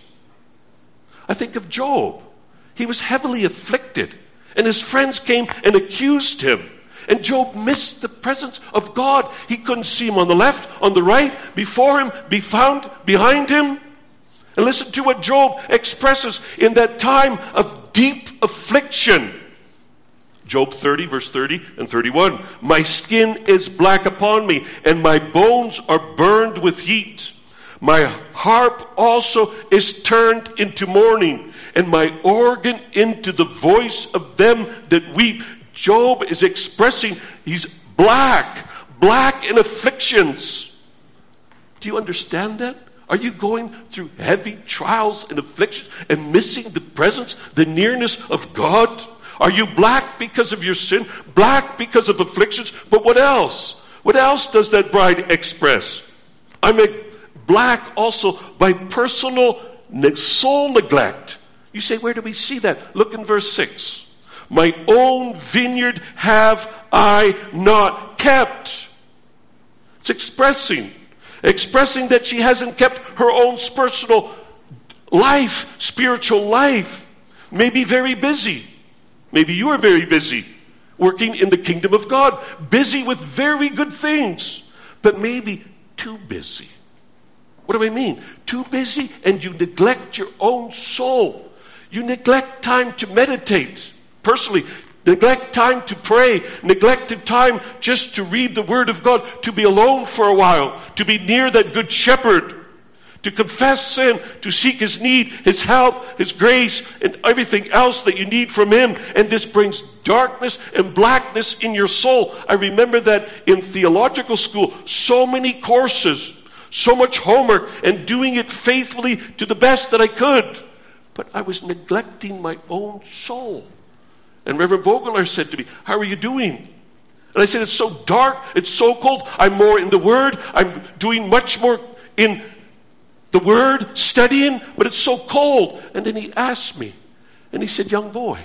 I think of Job. He was heavily afflicted, and his friends came and accused him. And Job missed the presence of God. He couldn't see Him on the left, on the right, before him, be found behind him. And listen to what Job expresses in that time of deep affliction. Job 30, verse 30 and 31. My skin is black upon me, and my bones are burned with heat. My harp also is turned into mourning, and my organ into the voice of them that weep. Job is expressing he's black in afflictions. Do you understand that? Are you going through heavy trials and afflictions and missing the presence, the nearness of God? Are you black because of your sin? Black because of afflictions? But what else? What else does that bride express? I'm black also by personal soul neglect. You say, where do we see that? Look in verse 6. My own vineyard have I not kept. It's expressing that she hasn't kept her own personal life, spiritual life. Maybe very busy. Maybe you are very busy working in the kingdom of God, busy with very good things, but maybe too busy. What do I mean? Too busy, and you neglect your own soul. You neglect time to meditate personally, neglect time to pray, neglected time just to read the Word of God, to be alone for a while, to be near that good shepherd, to confess sin, to seek His need, His help, His grace, and everything else that you need from Him. And this brings darkness and blackness in your soul. I remember that in theological school, so many courses, so much homework, and doing it faithfully to the best that I could. But I was neglecting my own soul. And Reverend Vogelaar said to me, how are you doing? And I said, it's so dark, it's so cold. I'm more in the Word. I'm doing much more in the Word, studying, but it's so cold. And then he asked me, and he said, young boy,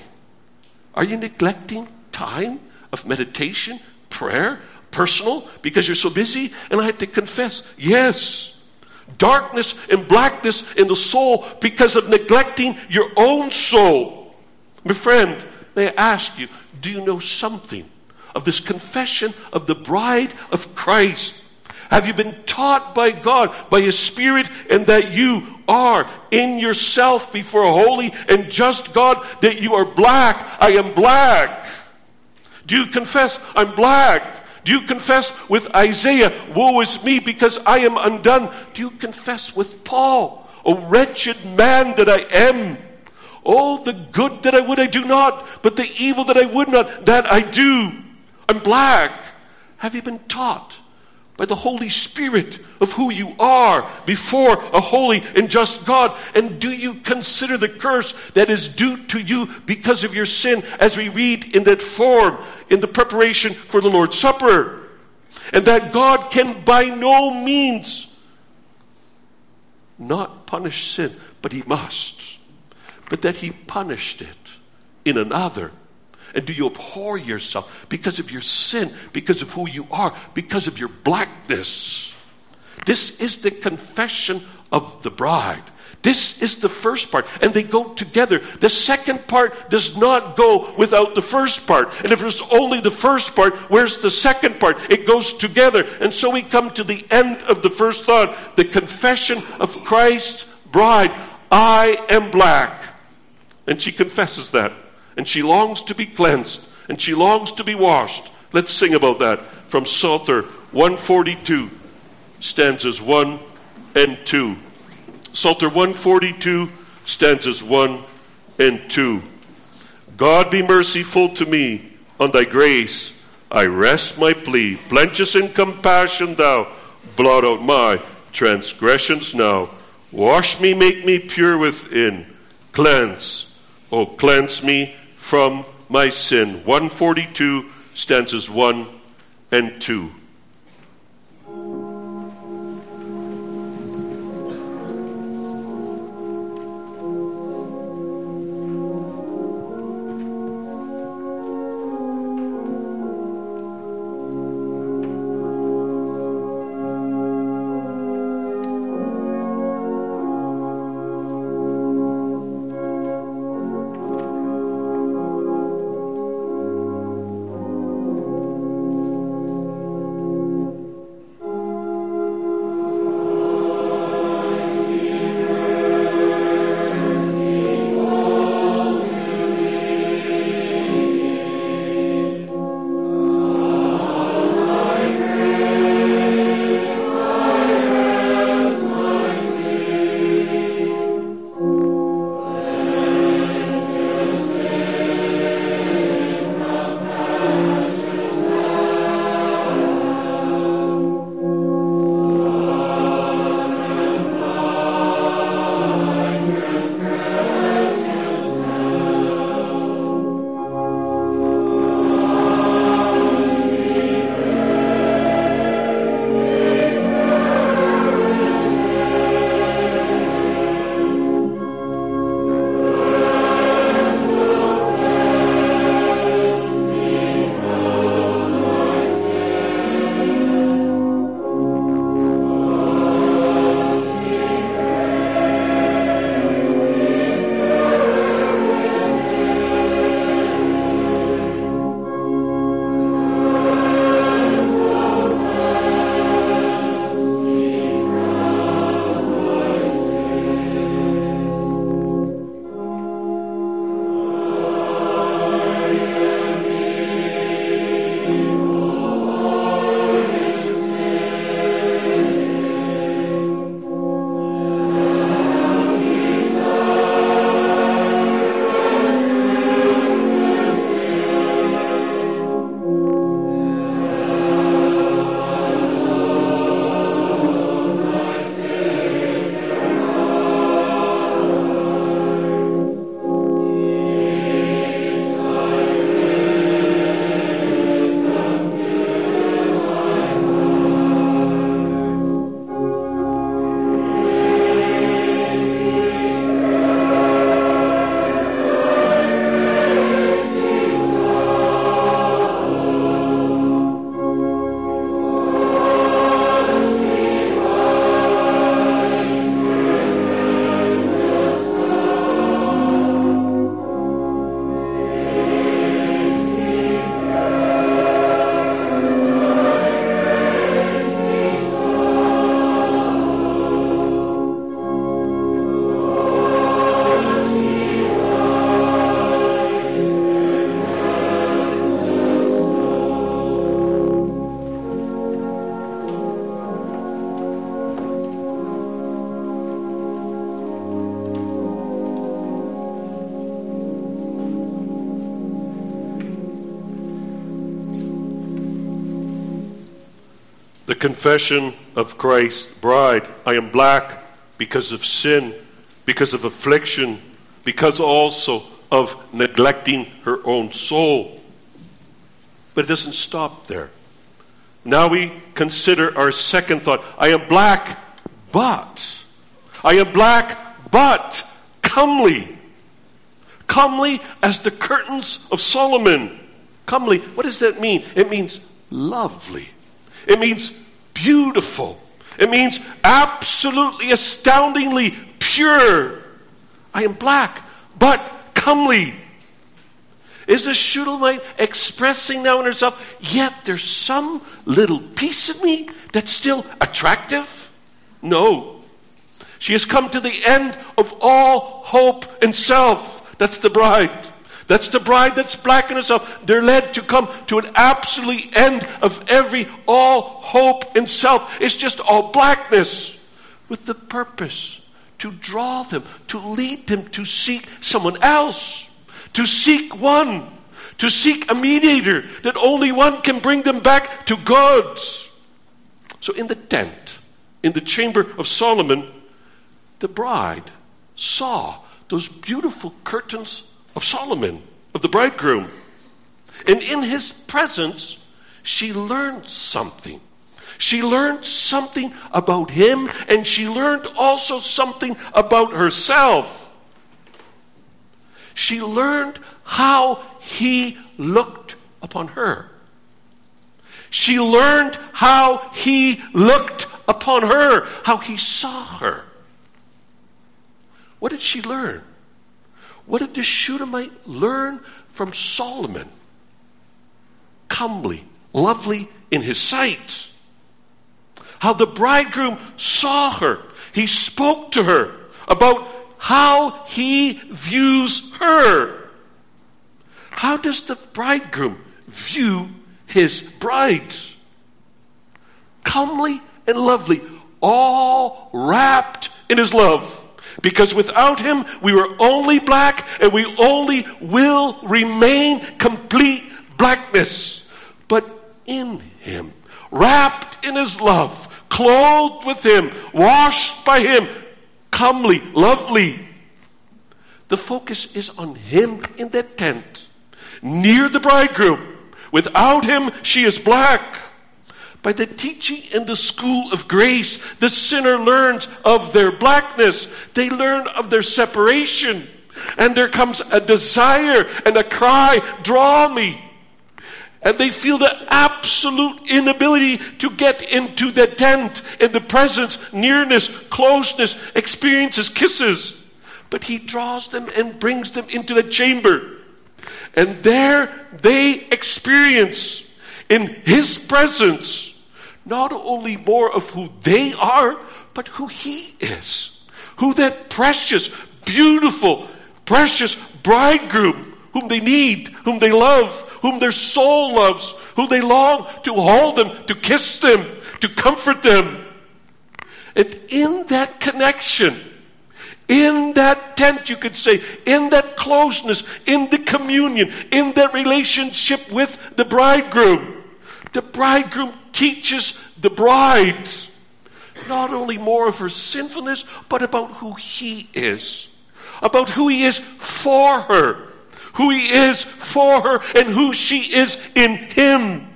are you neglecting time of meditation, prayer, personal, because you're so busy? And I had to confess, yes, darkness and blackness in the soul because of neglecting your own soul. My friend, may I ask you, do you know something of this confession of the bride of Christ? Have you been taught by God, by His Spirit, and that you are in yourself before a holy and just God, that you are black? I am black. Do you confess, I'm black? Do you confess with Isaiah, woe is me because I am undone? Do you confess with Paul, O wretched man that I am? Oh, the good that I would I do not, but the evil that I would not, that I do. I'm black. Have you been taught by the Holy Spirit of who you are before a holy and just God? And do you consider the curse that is due to you because of your sin, as we read in that form in the preparation for the Lord's Supper? And that God can by no means not punish sin, but He must. But that He punished it in another. And do you abhor yourself because of your sin, because of who you are, because of your blackness? This is the confession of the bride. This is the first part, and they go together. The second part does not go without the first part. And if there's only the first part, where's the second part? It goes together. And so we come to the end of the first thought, the confession of Christ's bride. I am black. And she confesses that. And she longs to be cleansed. And she longs to be washed. Let's sing about that from Psalter 142, stanzas 1 and 2. Psalter 142, stanzas 1 and 2. God be merciful to me, on thy grace I rest my plea. Plenteous in compassion thou, blot out my transgressions now. Wash me, make me pure within. Cleanse, oh cleanse me from my sin. 142, stanzas 1 and 2. The confession of Christ's bride. I am black because of sin, because of affliction, because also of neglecting her own soul. But it doesn't stop there. Now we consider our second thought. I am black, but. I am black, but comely. Comely as the curtains of Solomon. Comely, what does that mean? It means lovely. It means beautiful. It means absolutely, astoundingly pure. I am black, but comely. Is the Shulamite expressing now in herself, yet there's some little piece of me that's still attractive? No. She has come to the end of all hope in self. That's the bride. That's the bride that's black in herself. They're led to come to an absolute end of all hope in self. It's just all blackness, with the purpose to draw them, to lead them to seek someone else, to seek one, to seek a mediator, that only one can bring them back to God. So in the tent, in the chamber of Solomon, the bride saw those beautiful curtains of Solomon, of the bridegroom. And in his presence, she learned something. She learned something about him, and she learned also something about herself. She learned how he looked upon her. She learned how he looked upon her, how he saw her. What did she learn? What did the Shulamite learn from Solomon? Comely, lovely in his sight. How the bridegroom saw her. He spoke to her about how he views her. How does the bridegroom view his bride? Comely and lovely, all wrapped in his love. Because without him, we were only black, and we only will remain complete blackness. But in him, wrapped in his love, clothed with him, washed by him, comely, lovely. The focus is on him in that tent, near the bridegroom. Without him, she is black. By the teaching in the school of grace, the sinner learns of their blackness. They learn of their separation. And there comes a desire and a cry, draw me. And they feel the absolute inability to get into the tent, in the presence, nearness, closeness, experiences, kisses. But he draws them and brings them into the chamber. And there they experience, in his presence, not only more of who they are, but who he is. Who that precious, beautiful, precious bridegroom whom they need, whom they love, whom their soul loves, who they long to hold them, to kiss them, to comfort them. And in that connection, in that tent, you could say, in that closeness, in the communion, in that relationship with the bridegroom teaches the bride not only more of her sinfulness, but about who he is. About who he is for her. Who he is for her and who she is in him.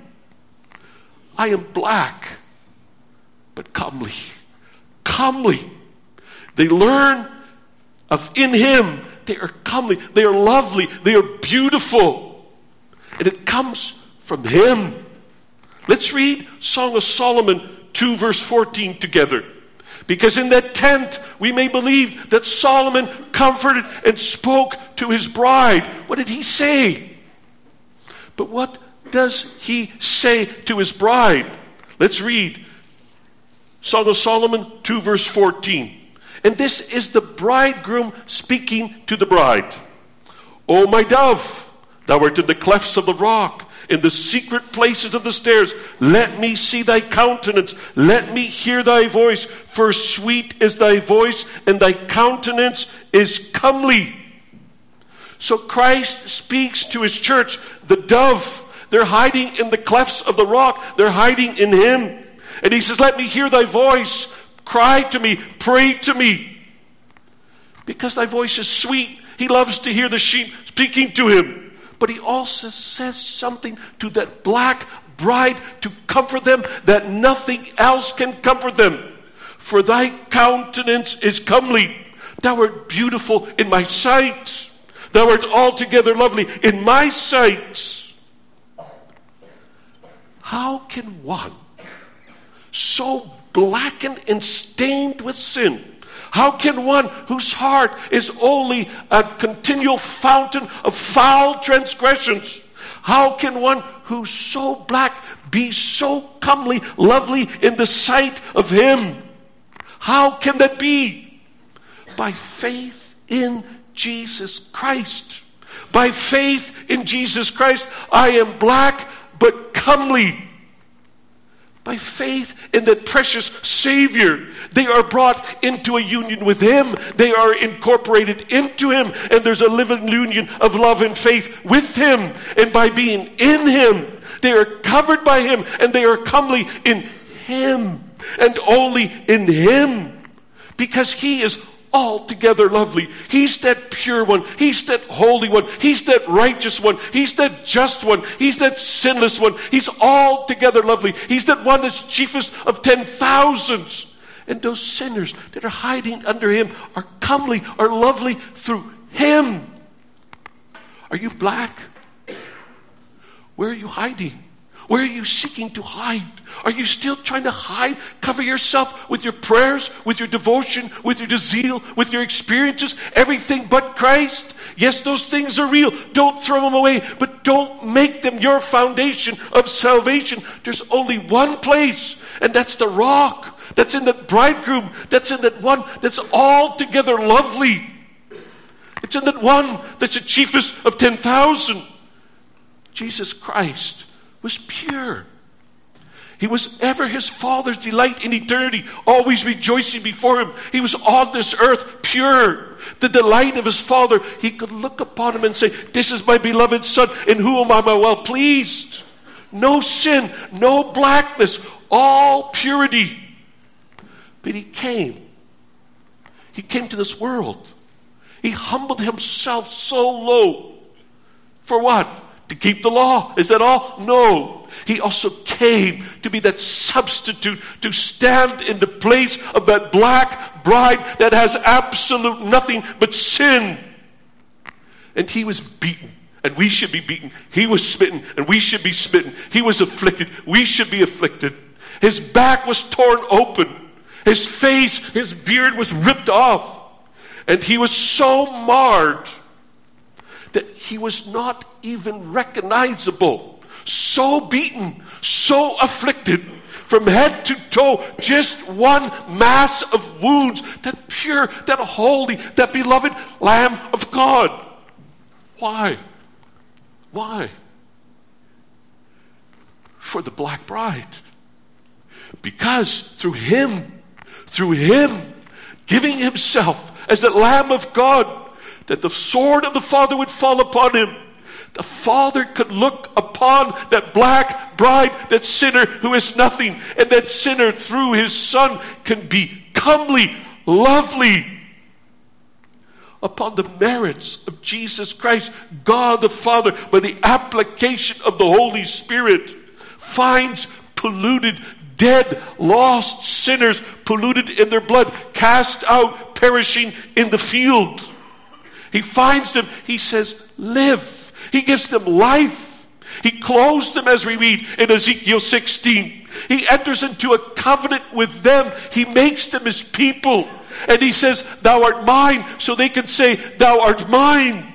I am black, but comely. Comely. They learn of in him. They are comely. They are lovely. They are beautiful. And it comes from him. Let's read Song of Solomon 2 verse 14 together. Because in that tent we may believe that Solomon comforted and spoke to his bride. What did he say? But what does he say to his bride? Let's read Song of Solomon 2 verse 14. And this is the bridegroom speaking to the bride. O my dove, thou art in the clefts of the rock, in the secret places of the stairs. Let me see thy countenance. Let me hear thy voice. For sweet is thy voice, and thy countenance is comely. So Christ speaks to his church, the dove. They're hiding in the clefts of the rock. They're hiding in him. And he says, let me hear thy voice. Cry to me, pray to me. Because thy voice is sweet. He loves to hear the sheep speaking to him. But he also says something to that black bride to comfort them that nothing else can comfort them. For thy countenance is comely. Thou art beautiful in my sight. Thou art altogether lovely in my sight. How can one so blackened and stained with sin, how can one whose heart is only a continual fountain of foul transgressions, how can one who's so black be so comely, lovely in the sight of him? How can that be? By faith in Jesus Christ. By faith in Jesus Christ, I am black but comely. By faith in that precious Savior, they are brought into a union with him. They are incorporated into him, and there's a living union of love and faith with him. And by being in him, they are covered by him, and they are comely in him, and only in him, because he is altogether lovely. He's that pure one. He's that holy one. He's that righteous one. He's that just one. He's that sinless one. He's altogether lovely. He's that one that's chiefest of 10,000s. And those sinners that are hiding under him are comely, are lovely through him. Are you black? Where are you hiding? Where are you seeking to hide? Are you still trying to hide, cover yourself with your prayers, with your devotion, with your zeal, with your experiences, everything but Christ? Yes, those things are real. Don't throw them away, but don't make them your foundation of salvation. There's only one place, and that's the rock. That's in that bridegroom. That's in that one that's altogether lovely. It's in that one that's the chiefest of 10,000. Jesus Christ was pure. He was ever his Father's delight in eternity, always rejoicing before him. He was on this earth pure, the delight of his Father. He could look upon him and say, this is my beloved Son, in whom am I well pleased. No sin, no blackness, all purity. But he came to this world. He humbled himself so low. For what? To keep the law. Is that all? No. He also came to be that substitute, to stand in the place of that black bride that has absolute nothing but sin. And he was beaten, and we should be beaten. He was smitten, and we should be smitten. He was afflicted. We should be afflicted. His back was torn open. His face, his beard was ripped off. And he was so marred that he was not even recognizable. So beaten, so afflicted, from head to toe, just one mass of wounds. That pure, that holy, that beloved Lamb of God. Why? Why? For the black bride. Because through him, giving himself as the Lamb of God, that the sword of the Father would fall upon him. The Father could look upon that black bride, that sinner who is nothing, and that sinner through his Son can be comely, lovely. Upon the merits of Jesus Christ, God the Father, by the application of the Holy Spirit, finds polluted, dead, lost sinners, polluted in their blood, cast out, perishing in the field. He finds them, he says, live. He gives them life. He clothes them, as we read in Ezekiel 16. He enters into a covenant with them. He makes them his people. And he says, thou art mine, so they can say, thou art mine.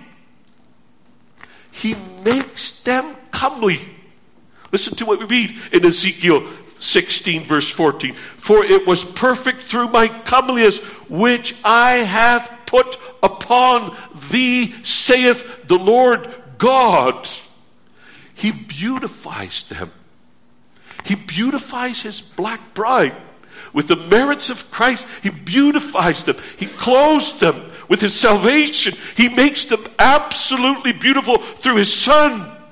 He makes them comely. Listen to what we read in Ezekiel 16 verse 14. For it was perfect through my comeliness, which I have put upon thee, saith the Lord God. He beautifies them. He beautifies his black bride with the merits of Christ. He beautifies them. He clothes them with his salvation. He makes them absolutely beautiful through his Son.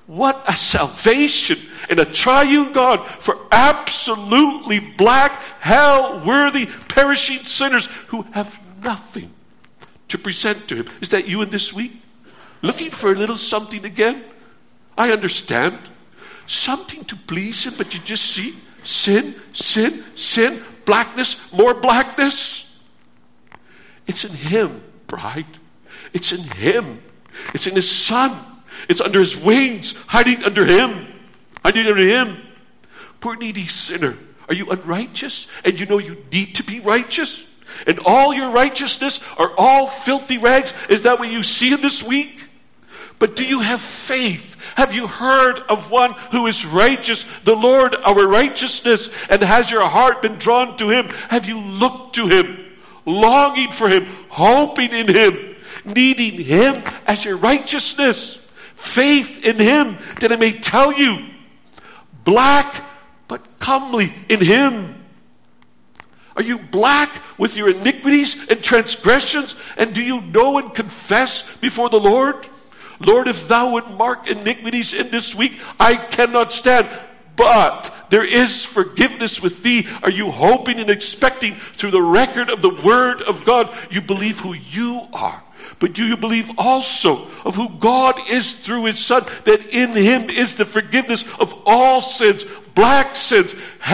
What a salvation and a triune God for absolutely black, hell-worthy, perishing sinners who have nothing to present to him. Is that you in this week? Looking for a little something again? I understand. Something to please him, but you just see sin, sin, sin, blackness, more blackness. It's in him, bride. It's in him. It's in his Son. It's under his wings, hiding under him. Hiding under him. Poor needy sinner. Are you unrighteous? And you know you need to be righteous? And all your righteousness are all filthy rags? Is that what you see in this week? But do you have faith? Have you heard of one who is righteous, the Lord our righteousness? And has your heart been drawn to him? Have you looked to him, longing for him, hoping in him, needing him as your righteousness? Faith in him, that I may tell you, black but comely in him. Are you black with your iniquities and transgressions? And do you know and confess before the Lord? Lord, if thou would mark iniquities in this week, I cannot stand. But there is forgiveness with thee. Are you hoping and expecting through the record of the word of God? You believe who you are. But do you believe also of who God is through his Son, that in him is the forgiveness of all sins, black sins,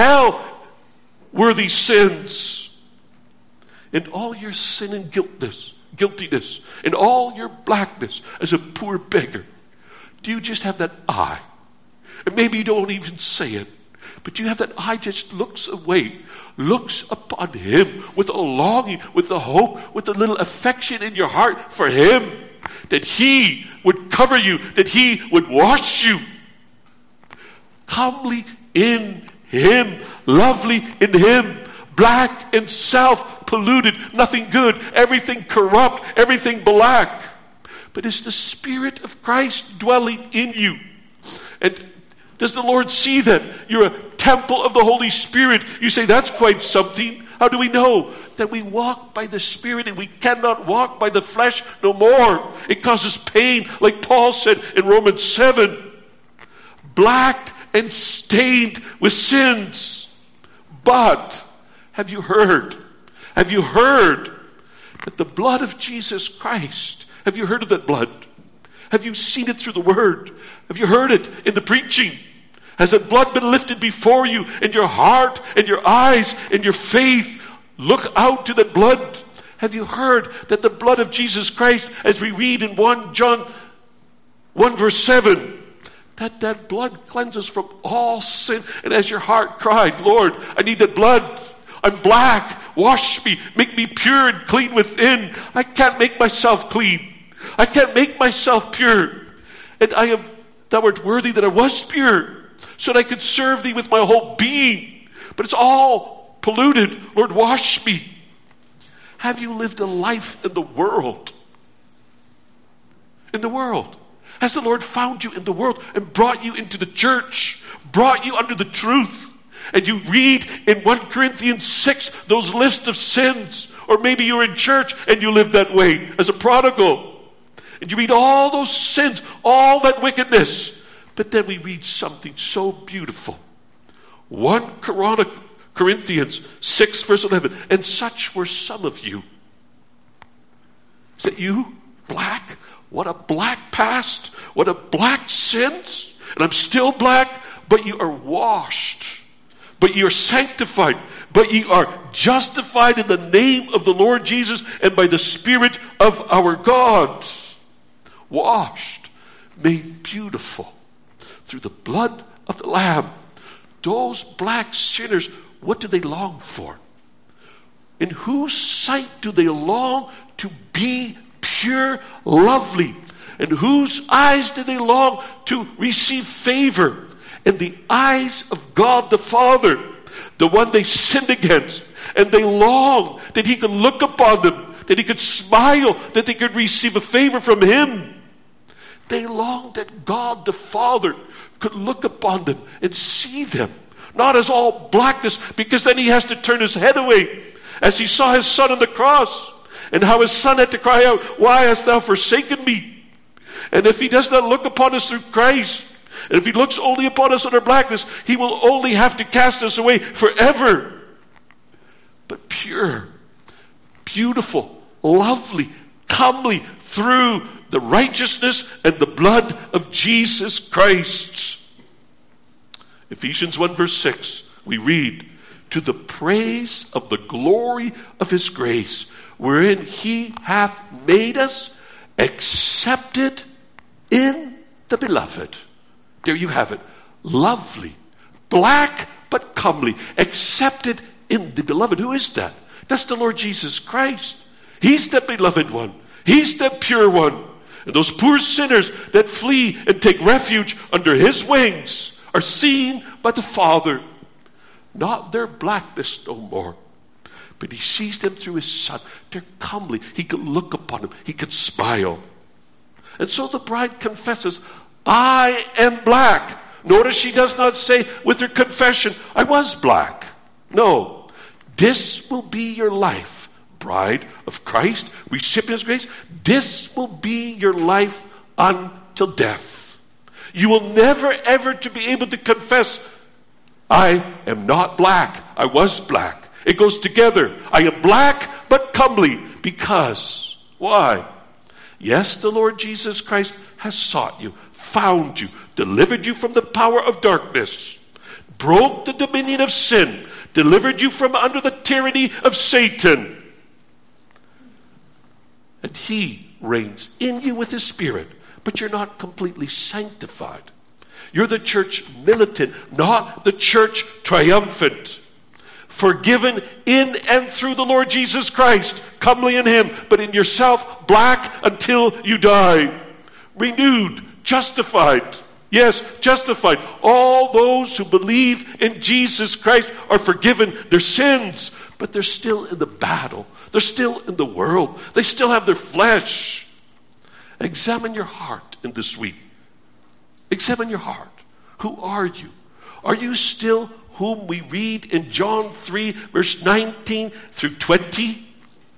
hell-worthy sins? And all your sin and guiltiness, and all your blackness as a poor beggar, do you just have that eye? And maybe you don't even say it, but you have that eye just looks away, looks upon him with a longing, with a hope, with a little affection in your heart for him, that he would cover you, that he would wash you. Comely in him, lovely in him, black and self-polluted, nothing good, everything corrupt, everything black. But is the Spirit of Christ dwelling in you? And does the Lord see that you're a temple of the Holy Spirit? You say, that's quite something. How do we know? That we walk by the Spirit and we cannot walk by the flesh no more. It causes pain, like Paul said in Romans 7. Blacked and stained with sins. But have you heard? Have you heard that the blood of Jesus Christ, have you heard of that blood? Have you seen it through the word? Have you heard it in the preaching? Has that blood been lifted before you in your heart and your eyes and your faith? Look out to that blood. Have you heard that the blood of Jesus Christ, as we read in 1 John 1 verse 7, that blood cleanses from all sin? And as your heart cried, Lord, I need that blood. I'm black. Wash me. Make me pure and clean within. I can't make myself clean. I can't make myself pure. And thou art worthy that I was pure, so that I could serve thee with my whole being. But it's all polluted. Lord, wash me. Have you lived a life in the world? In the world. Has the Lord found you in the world and brought you into the church, brought you under the truth? And you read in 1 Corinthians 6 those lists of sins. Or maybe you're in church and you live that way as a prodigal. And you read all those sins, all that wickedness. But then we read something so beautiful. 1 Corinthians 6 verse 11. And such were some of you. Is that you? Black? What a black past. What a black sins. And I'm still black, but you are washed. But you are sanctified. But you are justified in the name of the Lord Jesus and by the Spirit of our God. Washed, made beautiful through the blood of the Lamb. Those black sinners, what do they long for? In whose sight do they long to be pure, lovely? In whose eyes do they long to receive favor? In the eyes of God the Father, the one they sinned against. And they long that he could look upon them, that he could smile, that they could receive a favor from him. They longed that God the Father could look upon them and see them, not as all blackness, because then he has to turn his head away, as he saw his Son on the cross, and how his Son had to cry out, why hast thou forsaken me? And if he does not look upon us through Christ, And if he looks only upon us in our blackness, he will only have to cast us away forever. But pure, beautiful, lovely, comely through the righteousness and the blood of Jesus Christ. Ephesians 1 verse 6, we read, to the praise of the glory of his grace, wherein he hath made us accepted in the beloved. There you have it. Lovely, black but comely, accepted in the beloved. Who is that? That's the Lord Jesus Christ. He's the beloved one. He's the pure one. And those poor sinners that flee and take refuge under his wings are seen by the Father. Not their blackness no more, but he sees them through his Son. They're comely. He can look upon them. He can smile. And so the bride confesses, I am black. Notice she does not say with her confession, I was black. No. This will be your life, bride of Christ, recipient of grace. This will be your life until death. You will never ever to be able to confess, I am not black. I was black. It goes together. I am black but comely. Because, why? Yes, the Lord Jesus Christ has sought you, found you, delivered you from the power of darkness, broke the dominion of sin, delivered you from under the tyranny of Satan. And he reigns in you with his Spirit, but you're not completely sanctified. You're the church militant, not the church triumphant. Forgiven in and through the Lord Jesus Christ, comely in him, but in yourself, black until you die. Renewed, justified. Yes, justified. All those who believe in Jesus Christ are forgiven their sins, but they're still in the battle. They're still in the world. They still have their flesh. Examine your heart in this week. Examine your heart. Who are you? Are you still whom we read in John 3, verse 19 through 20?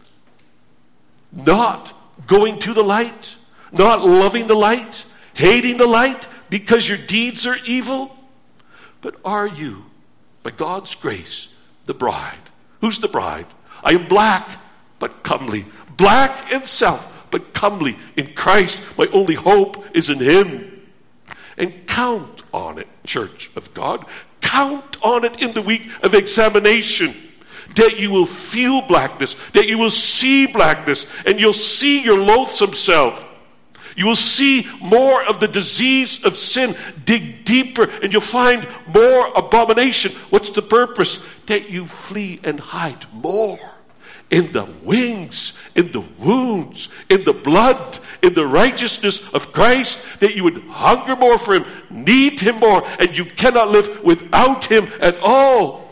Not going to the light, not loving the light, hating the light because your deeds are evil? But are you, by God's grace, the bride? Who's the bride? I am black, but comely. Black in self, but comely in Christ. My only hope is in him. And count on it, church of God. Count on it in the week of examination, that you will feel blackness, that you will see blackness, and you'll see your loathsome self. You will see more of the disease of sin. Dig deeper, and you'll find more abomination. What's the purpose? That you flee and hide more in the wings, in the wounds, in the blood, in the righteousness of Christ, that you would hunger more for him, need him more, and you cannot live without him at all.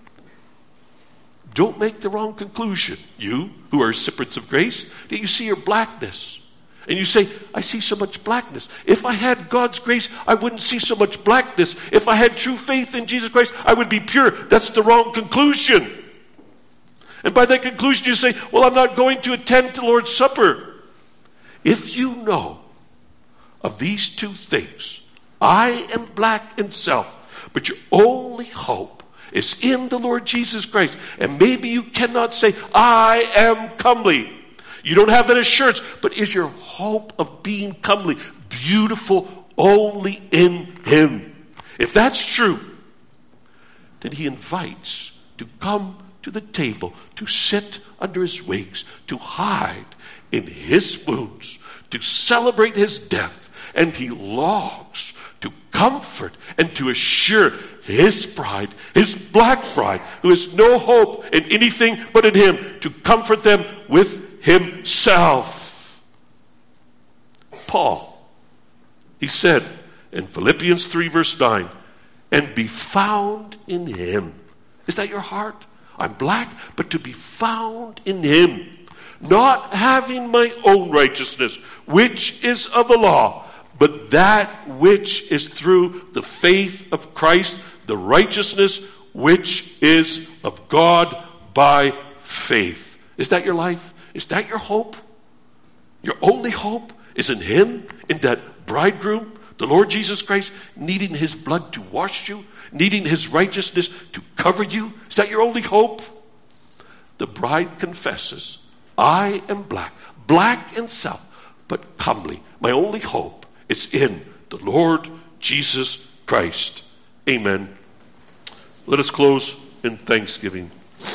Don't make the wrong conclusion, you who are recipients of grace, that you see your blackness. And you say, I see so much blackness. If I had God's grace, I wouldn't see so much blackness. If I had true faith in Jesus Christ, I would be pure. That's the wrong conclusion. And by that conclusion, you say, well, I'm not going to attend the Lord's Supper. If you know of these two things, I am black in self, but your only hope is in the Lord Jesus Christ. And maybe you cannot say, I am comely. You don't have that assurance, but is your hope of being comely, beautiful, only in him? If that's true, then he invites to come to the table, to sit under his wings, to hide in his wounds, to celebrate his death. And he longs to comfort and to assure his bride, his black bride, who has no hope in anything but in him, to comfort them with himself. Paul, he said in Philippians 3 verse 9, and be found in him. Is that your heart? I'm black, but to be found in him, not having my own righteousness, which is of the law, but that which is through the faith of Christ, the righteousness which is of God by faith. Is that your life? Is that your hope? Your only hope is in him, in that bridegroom, The Lord Jesus Christ needing his blood to wash you, needing his righteousness to cover you? Is that your only hope? The bride confesses, I am black, black in self, but comely. My only hope is in the Lord Jesus Christ. Amen. Let us close in thanksgiving.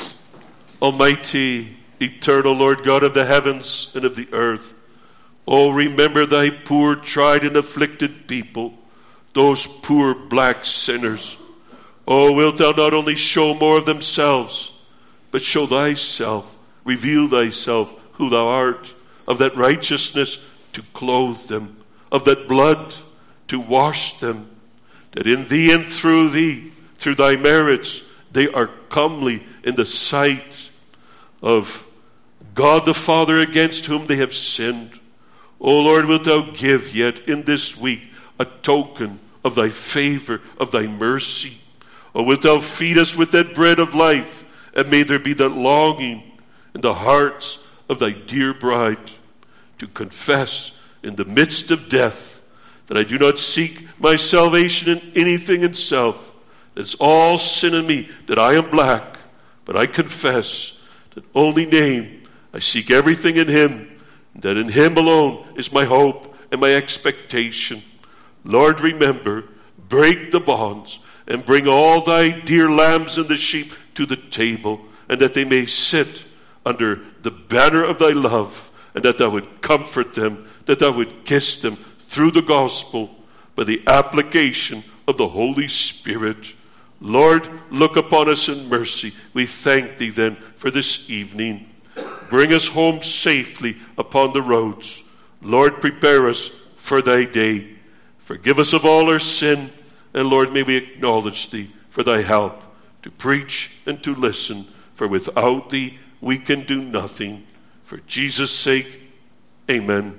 Almighty, eternal Lord God of the heavens and of the earth, oh, remember thy poor, tried and afflicted people, those poor black sinners. Oh, wilt thou not only show more of themselves, but show thyself, reveal thyself, who thou art, of that righteousness to clothe them, of that blood to wash them, that in thee and through thee, through thy merits, they are comely in the sight of God the Father, against whom they have sinned. O Lord, wilt thou give yet in this week a token of thy favor, of thy mercy? Or wilt thou feed us with that bread of life, and may there be that longing in the hearts of thy dear bride to confess in the midst of death that I do not seek my salvation in anything in self. It's all sin in me, that I am black, but I confess that only name, I seek everything in him, that in him alone is my hope and my expectation. Lord, remember, break the bonds, and bring all thy dear lambs and the sheep to the table, and that they may sit under the banner of thy love, and that thou would comfort them, that thou would kiss them through the gospel by the application of the Holy Spirit. Lord, look upon us in mercy. We thank thee then for this evening. Bring us home safely upon the roads. Lord, prepare us for thy day. Forgive us of all our sin, and Lord, may we acknowledge thee for thy help to preach and to listen, for without thee we can do nothing. For Jesus' sake, amen.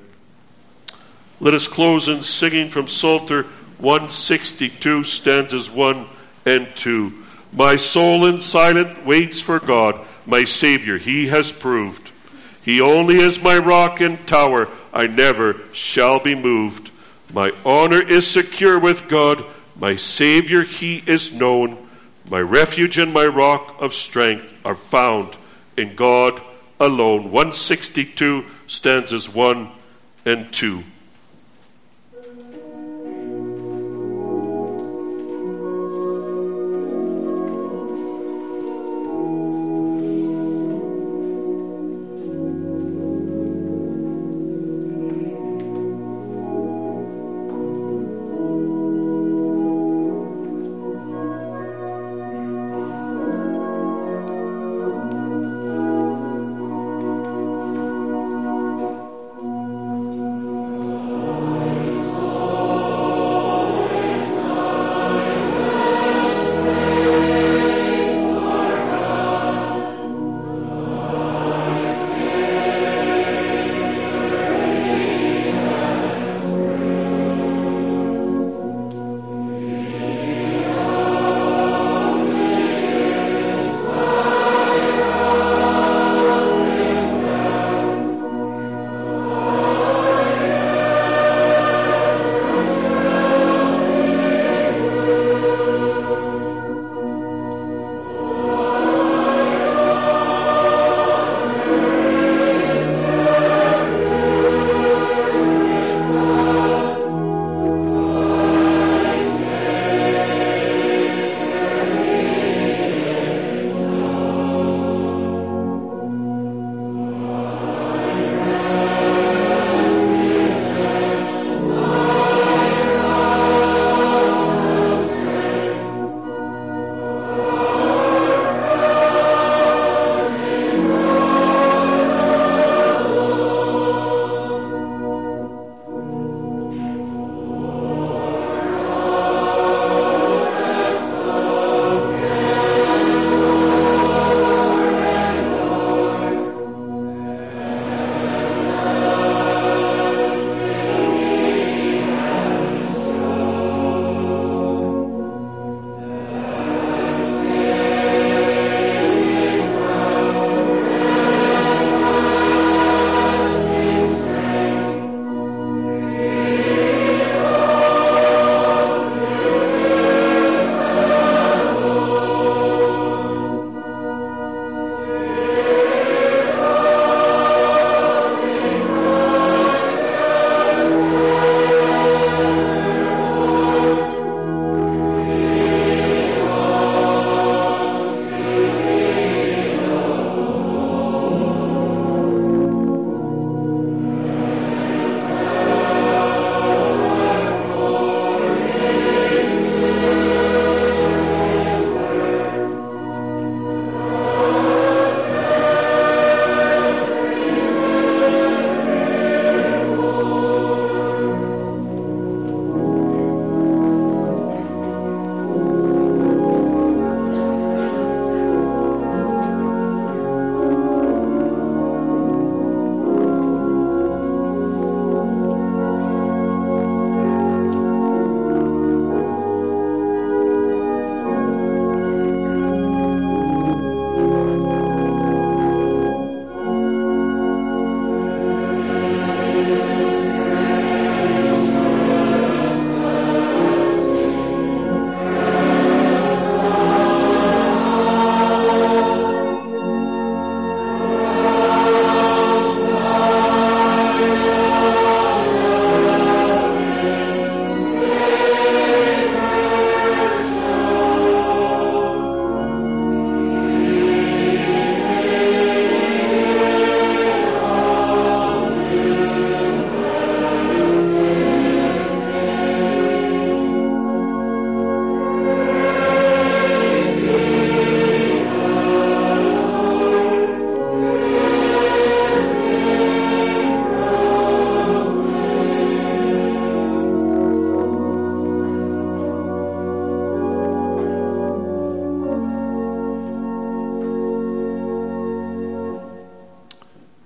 Let us close in singing from Psalter 162, stanzas 1 and 2. My soul in silence waits for God, my Savior he has proved. He only is my rock and tower, I never shall be moved. My honor is secure with God, my Savior he is known. My refuge and my rock of strength are found in God alone. 162, stanzas 1 and 2.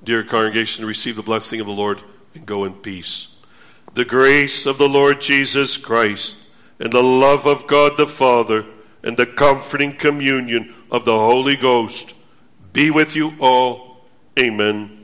Dear congregation, receive the blessing of the Lord and go in peace. The grace of the Lord Jesus Christ and the love of God the Father and the comforting communion of the Holy Ghost be with you all. Amen.